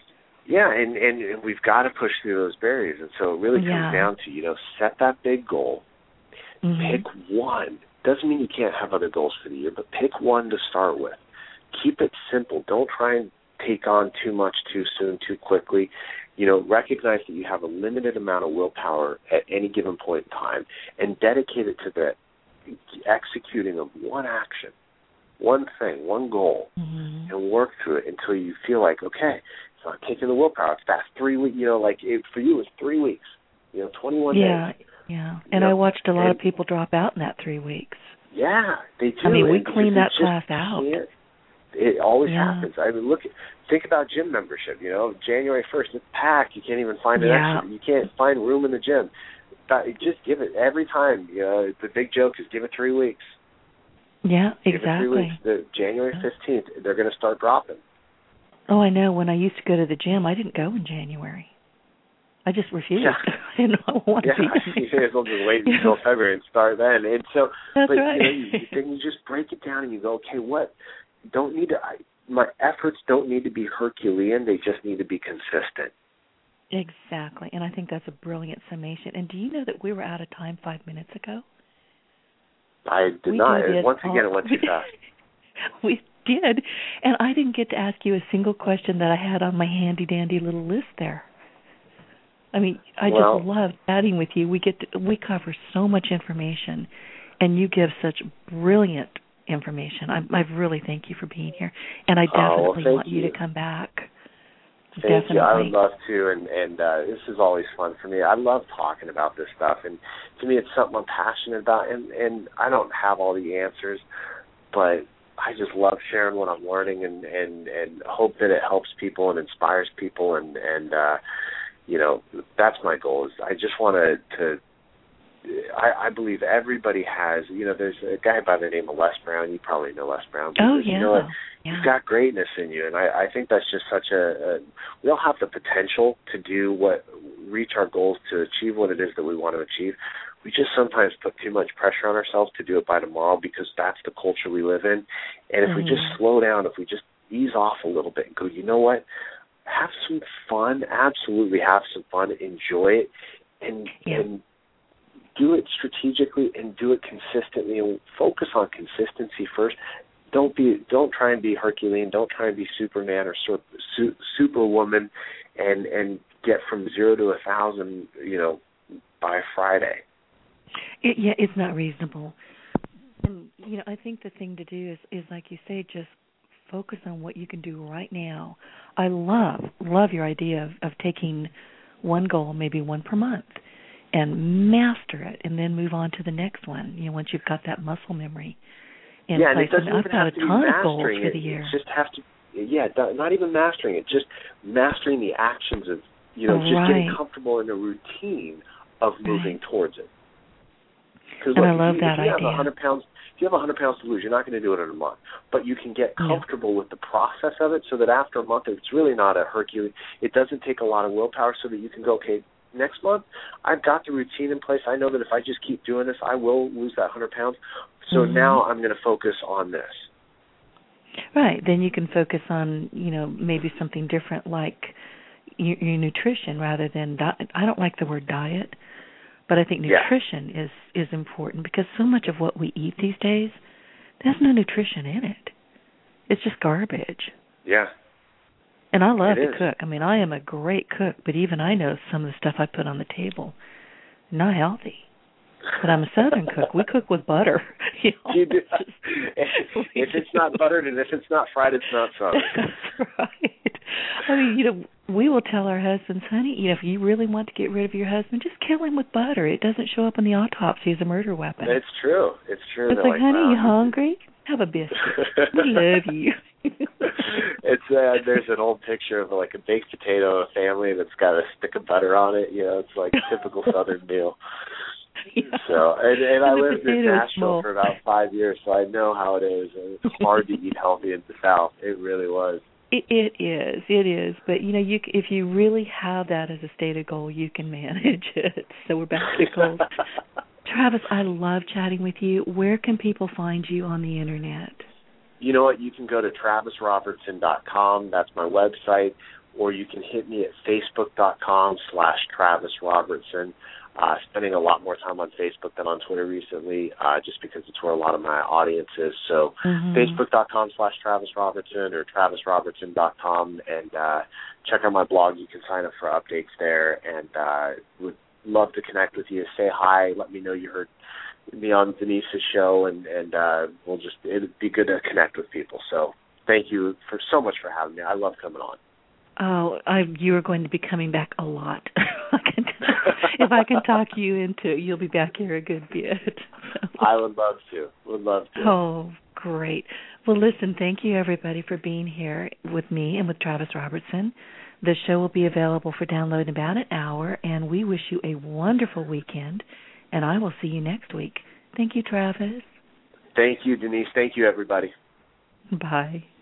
Yeah, and, and, and we've got to push through those barriers. And so it really comes yeah. down to, you know, set that big goal. Mm-hmm. Pick one. Doesn't mean you can't have other goals for the year, but pick one to start with. Keep it simple. Don't try and take on too much too soon, too quickly. You know, recognize that you have a limited amount of willpower at any given point in time and dedicate it to the executing of one action, one thing, one goal, mm-hmm. and work through it until you feel like, okay, it's not taking the willpower. It's fast three weeks. You know, like it, for you, it's three weeks. You know, twenty-one yeah, days. Yeah, and you know, I watched a lot and, of people drop out in that three weeks. Yeah, they do. I mean, we and cleaned that class just out. It always yeah. happens. I mean, look, think about gym membership. You know, January first, it's packed. You can't even find an yeah. extra. You can't find room in the gym. But just give it every time. You know, the big joke is give it three weeks. Yeah, give exactly. It three weeks. The January fifteenth, they're going to start dropping. Oh, I know. When I used to go to the gym, I didn't go in January. I just refused. Yeah. I didn't want yeah. to be You may as well just wait until February and start then. And so, That's but right. you know, you, then you just break it down and you go, okay, what? Don't need to. I, my efforts don't need to be Herculean. They just need to be consistent. Exactly, and I think that's a brilliant summation. And do you know that we were out of time five minutes ago? I did we not. Did Once all, again, it went too fast. We did, and I didn't get to ask you a single question that I had on my handy-dandy little list there. I mean, I well, just love chatting with you. We get to, we cover so much information, and you give such brilliant information. I, I really thank you for being here, and I definitely oh, well, want you. you to come back. Thank definitely. you. I would love to, and and uh, this is always fun for me. I love talking about this stuff, and to me, it's something I'm passionate about. And and I don't have all the answers, but I just love sharing what I'm learning, and and and hope that it helps people and inspires people, and and uh, you know, that's my goal. Is I just want to to. I, I believe everybody has, you know, there's a guy by the name of Les Brown. You probably know Les Brown. Oh, because, yeah. You know what? yeah. You've got greatness in you, and I, I think that's just such a, a, we all have the potential to do what, reach our goals, to achieve what it is that we want to achieve. We just sometimes put too much pressure on ourselves to do it by tomorrow because that's the culture we live in. And if mm-hmm. we just slow down, if we just ease off a little bit and go, you know what, have some fun, absolutely have some fun, enjoy it, and yeah. and do it strategically and do it consistently, and focus on consistency first. Don't be, don't try and be Herculean. Don't try and be Superman or super, su- Superwoman, and and get from zero to a thousand, you know, by Friday. It, yeah, it's not reasonable. And you know, I think the thing to do is, is like you say, just focus on what you can do right now. I love love your idea of, of taking one goal, maybe one per month, and master it, and then move on to the next one. You know, once you've got that muscle memory in yeah, place. And it doesn't and I've even got have a to ton be of goals mastering for it. the year. It just have to, yeah, not even mastering it, just mastering the actions of, you know, oh, just right. getting comfortable in a routine of moving right. towards it. Because and look, I love if you, that if you idea. have one hundred pounds, if you have one hundred pounds to lose, you're not going to do it in a month. But you can get comfortable yeah. with the process of it, so that after a month, it's really not a Herculean. It doesn't take a lot of willpower, so that you can go, okay, next month, I've got the routine in place. I know that if I just keep doing this, I will lose that one hundred pounds. So mm-hmm. now I'm going to focus on this. Right. Then you can focus on, you know, maybe something different like your, your nutrition rather than diet. I don't like the word diet, but I think nutrition yeah. is, is important because so much of what we eat these days, there's no nutrition in it. It's just garbage. Yeah. And I love it to is. cook. I mean, I am a great cook, but even I know some of the stuff I put on the table, not healthy. But I'm a Southern cook. We cook with butter. You know? You do. If it's not buttered and if it's not fried, it's not Southern. That's right. I mean, you know, we will tell our husbands, honey, you know, if you really want to get rid of your husband, just kill him with butter. It doesn't show up on the autopsy as a murder weapon. It's true. It's true. It's They're like, like, honey, wow. you hungry? Have a biscuit. We love you. It's uh, there's an old picture of like a baked potato family that's got a stick of butter on it. You know, it's like a typical Southern meal. Yeah. So, and, and I lived in Nashville small. for about five years, so I know how it is. And it's hard to eat healthy in the South. It really was. It, it is. It is. But, you know, you if you really have that as a stated goal, you can manage it. So we're back to goals. Travis, I love chatting with you. Where can people find you on the Internet? You know what? You can go to travis robertson dot com. That's my website. or you can hit me at facebook.com slash Travis Robertson. Uh, spending a lot more time on Facebook than on Twitter recently, uh, just because it's where a lot of my audience is. So mm-hmm. facebook.com slash Travis Robertson or travis robertson dot com, and uh, check out my blog. You can sign up for updates there, and uh, would love to connect with you. Say hi. Let me know you heard me on Denise's show, and, and uh, we'll just, it'd be good to connect with people. So thank you for so much for having me. I love coming on. Oh, I, you are going to be coming back a lot. If I can talk you into it, you'll be back here a good bit. So. I would love to. Would love to. Oh, great. Well, listen, thank you, everybody, for being here with me and with Travis Robertson. The show will be available for download in about an hour, and we wish you a wonderful weekend, and I will see you next week. Thank you, Travis. Thank you, Denise. Thank you, everybody. Bye.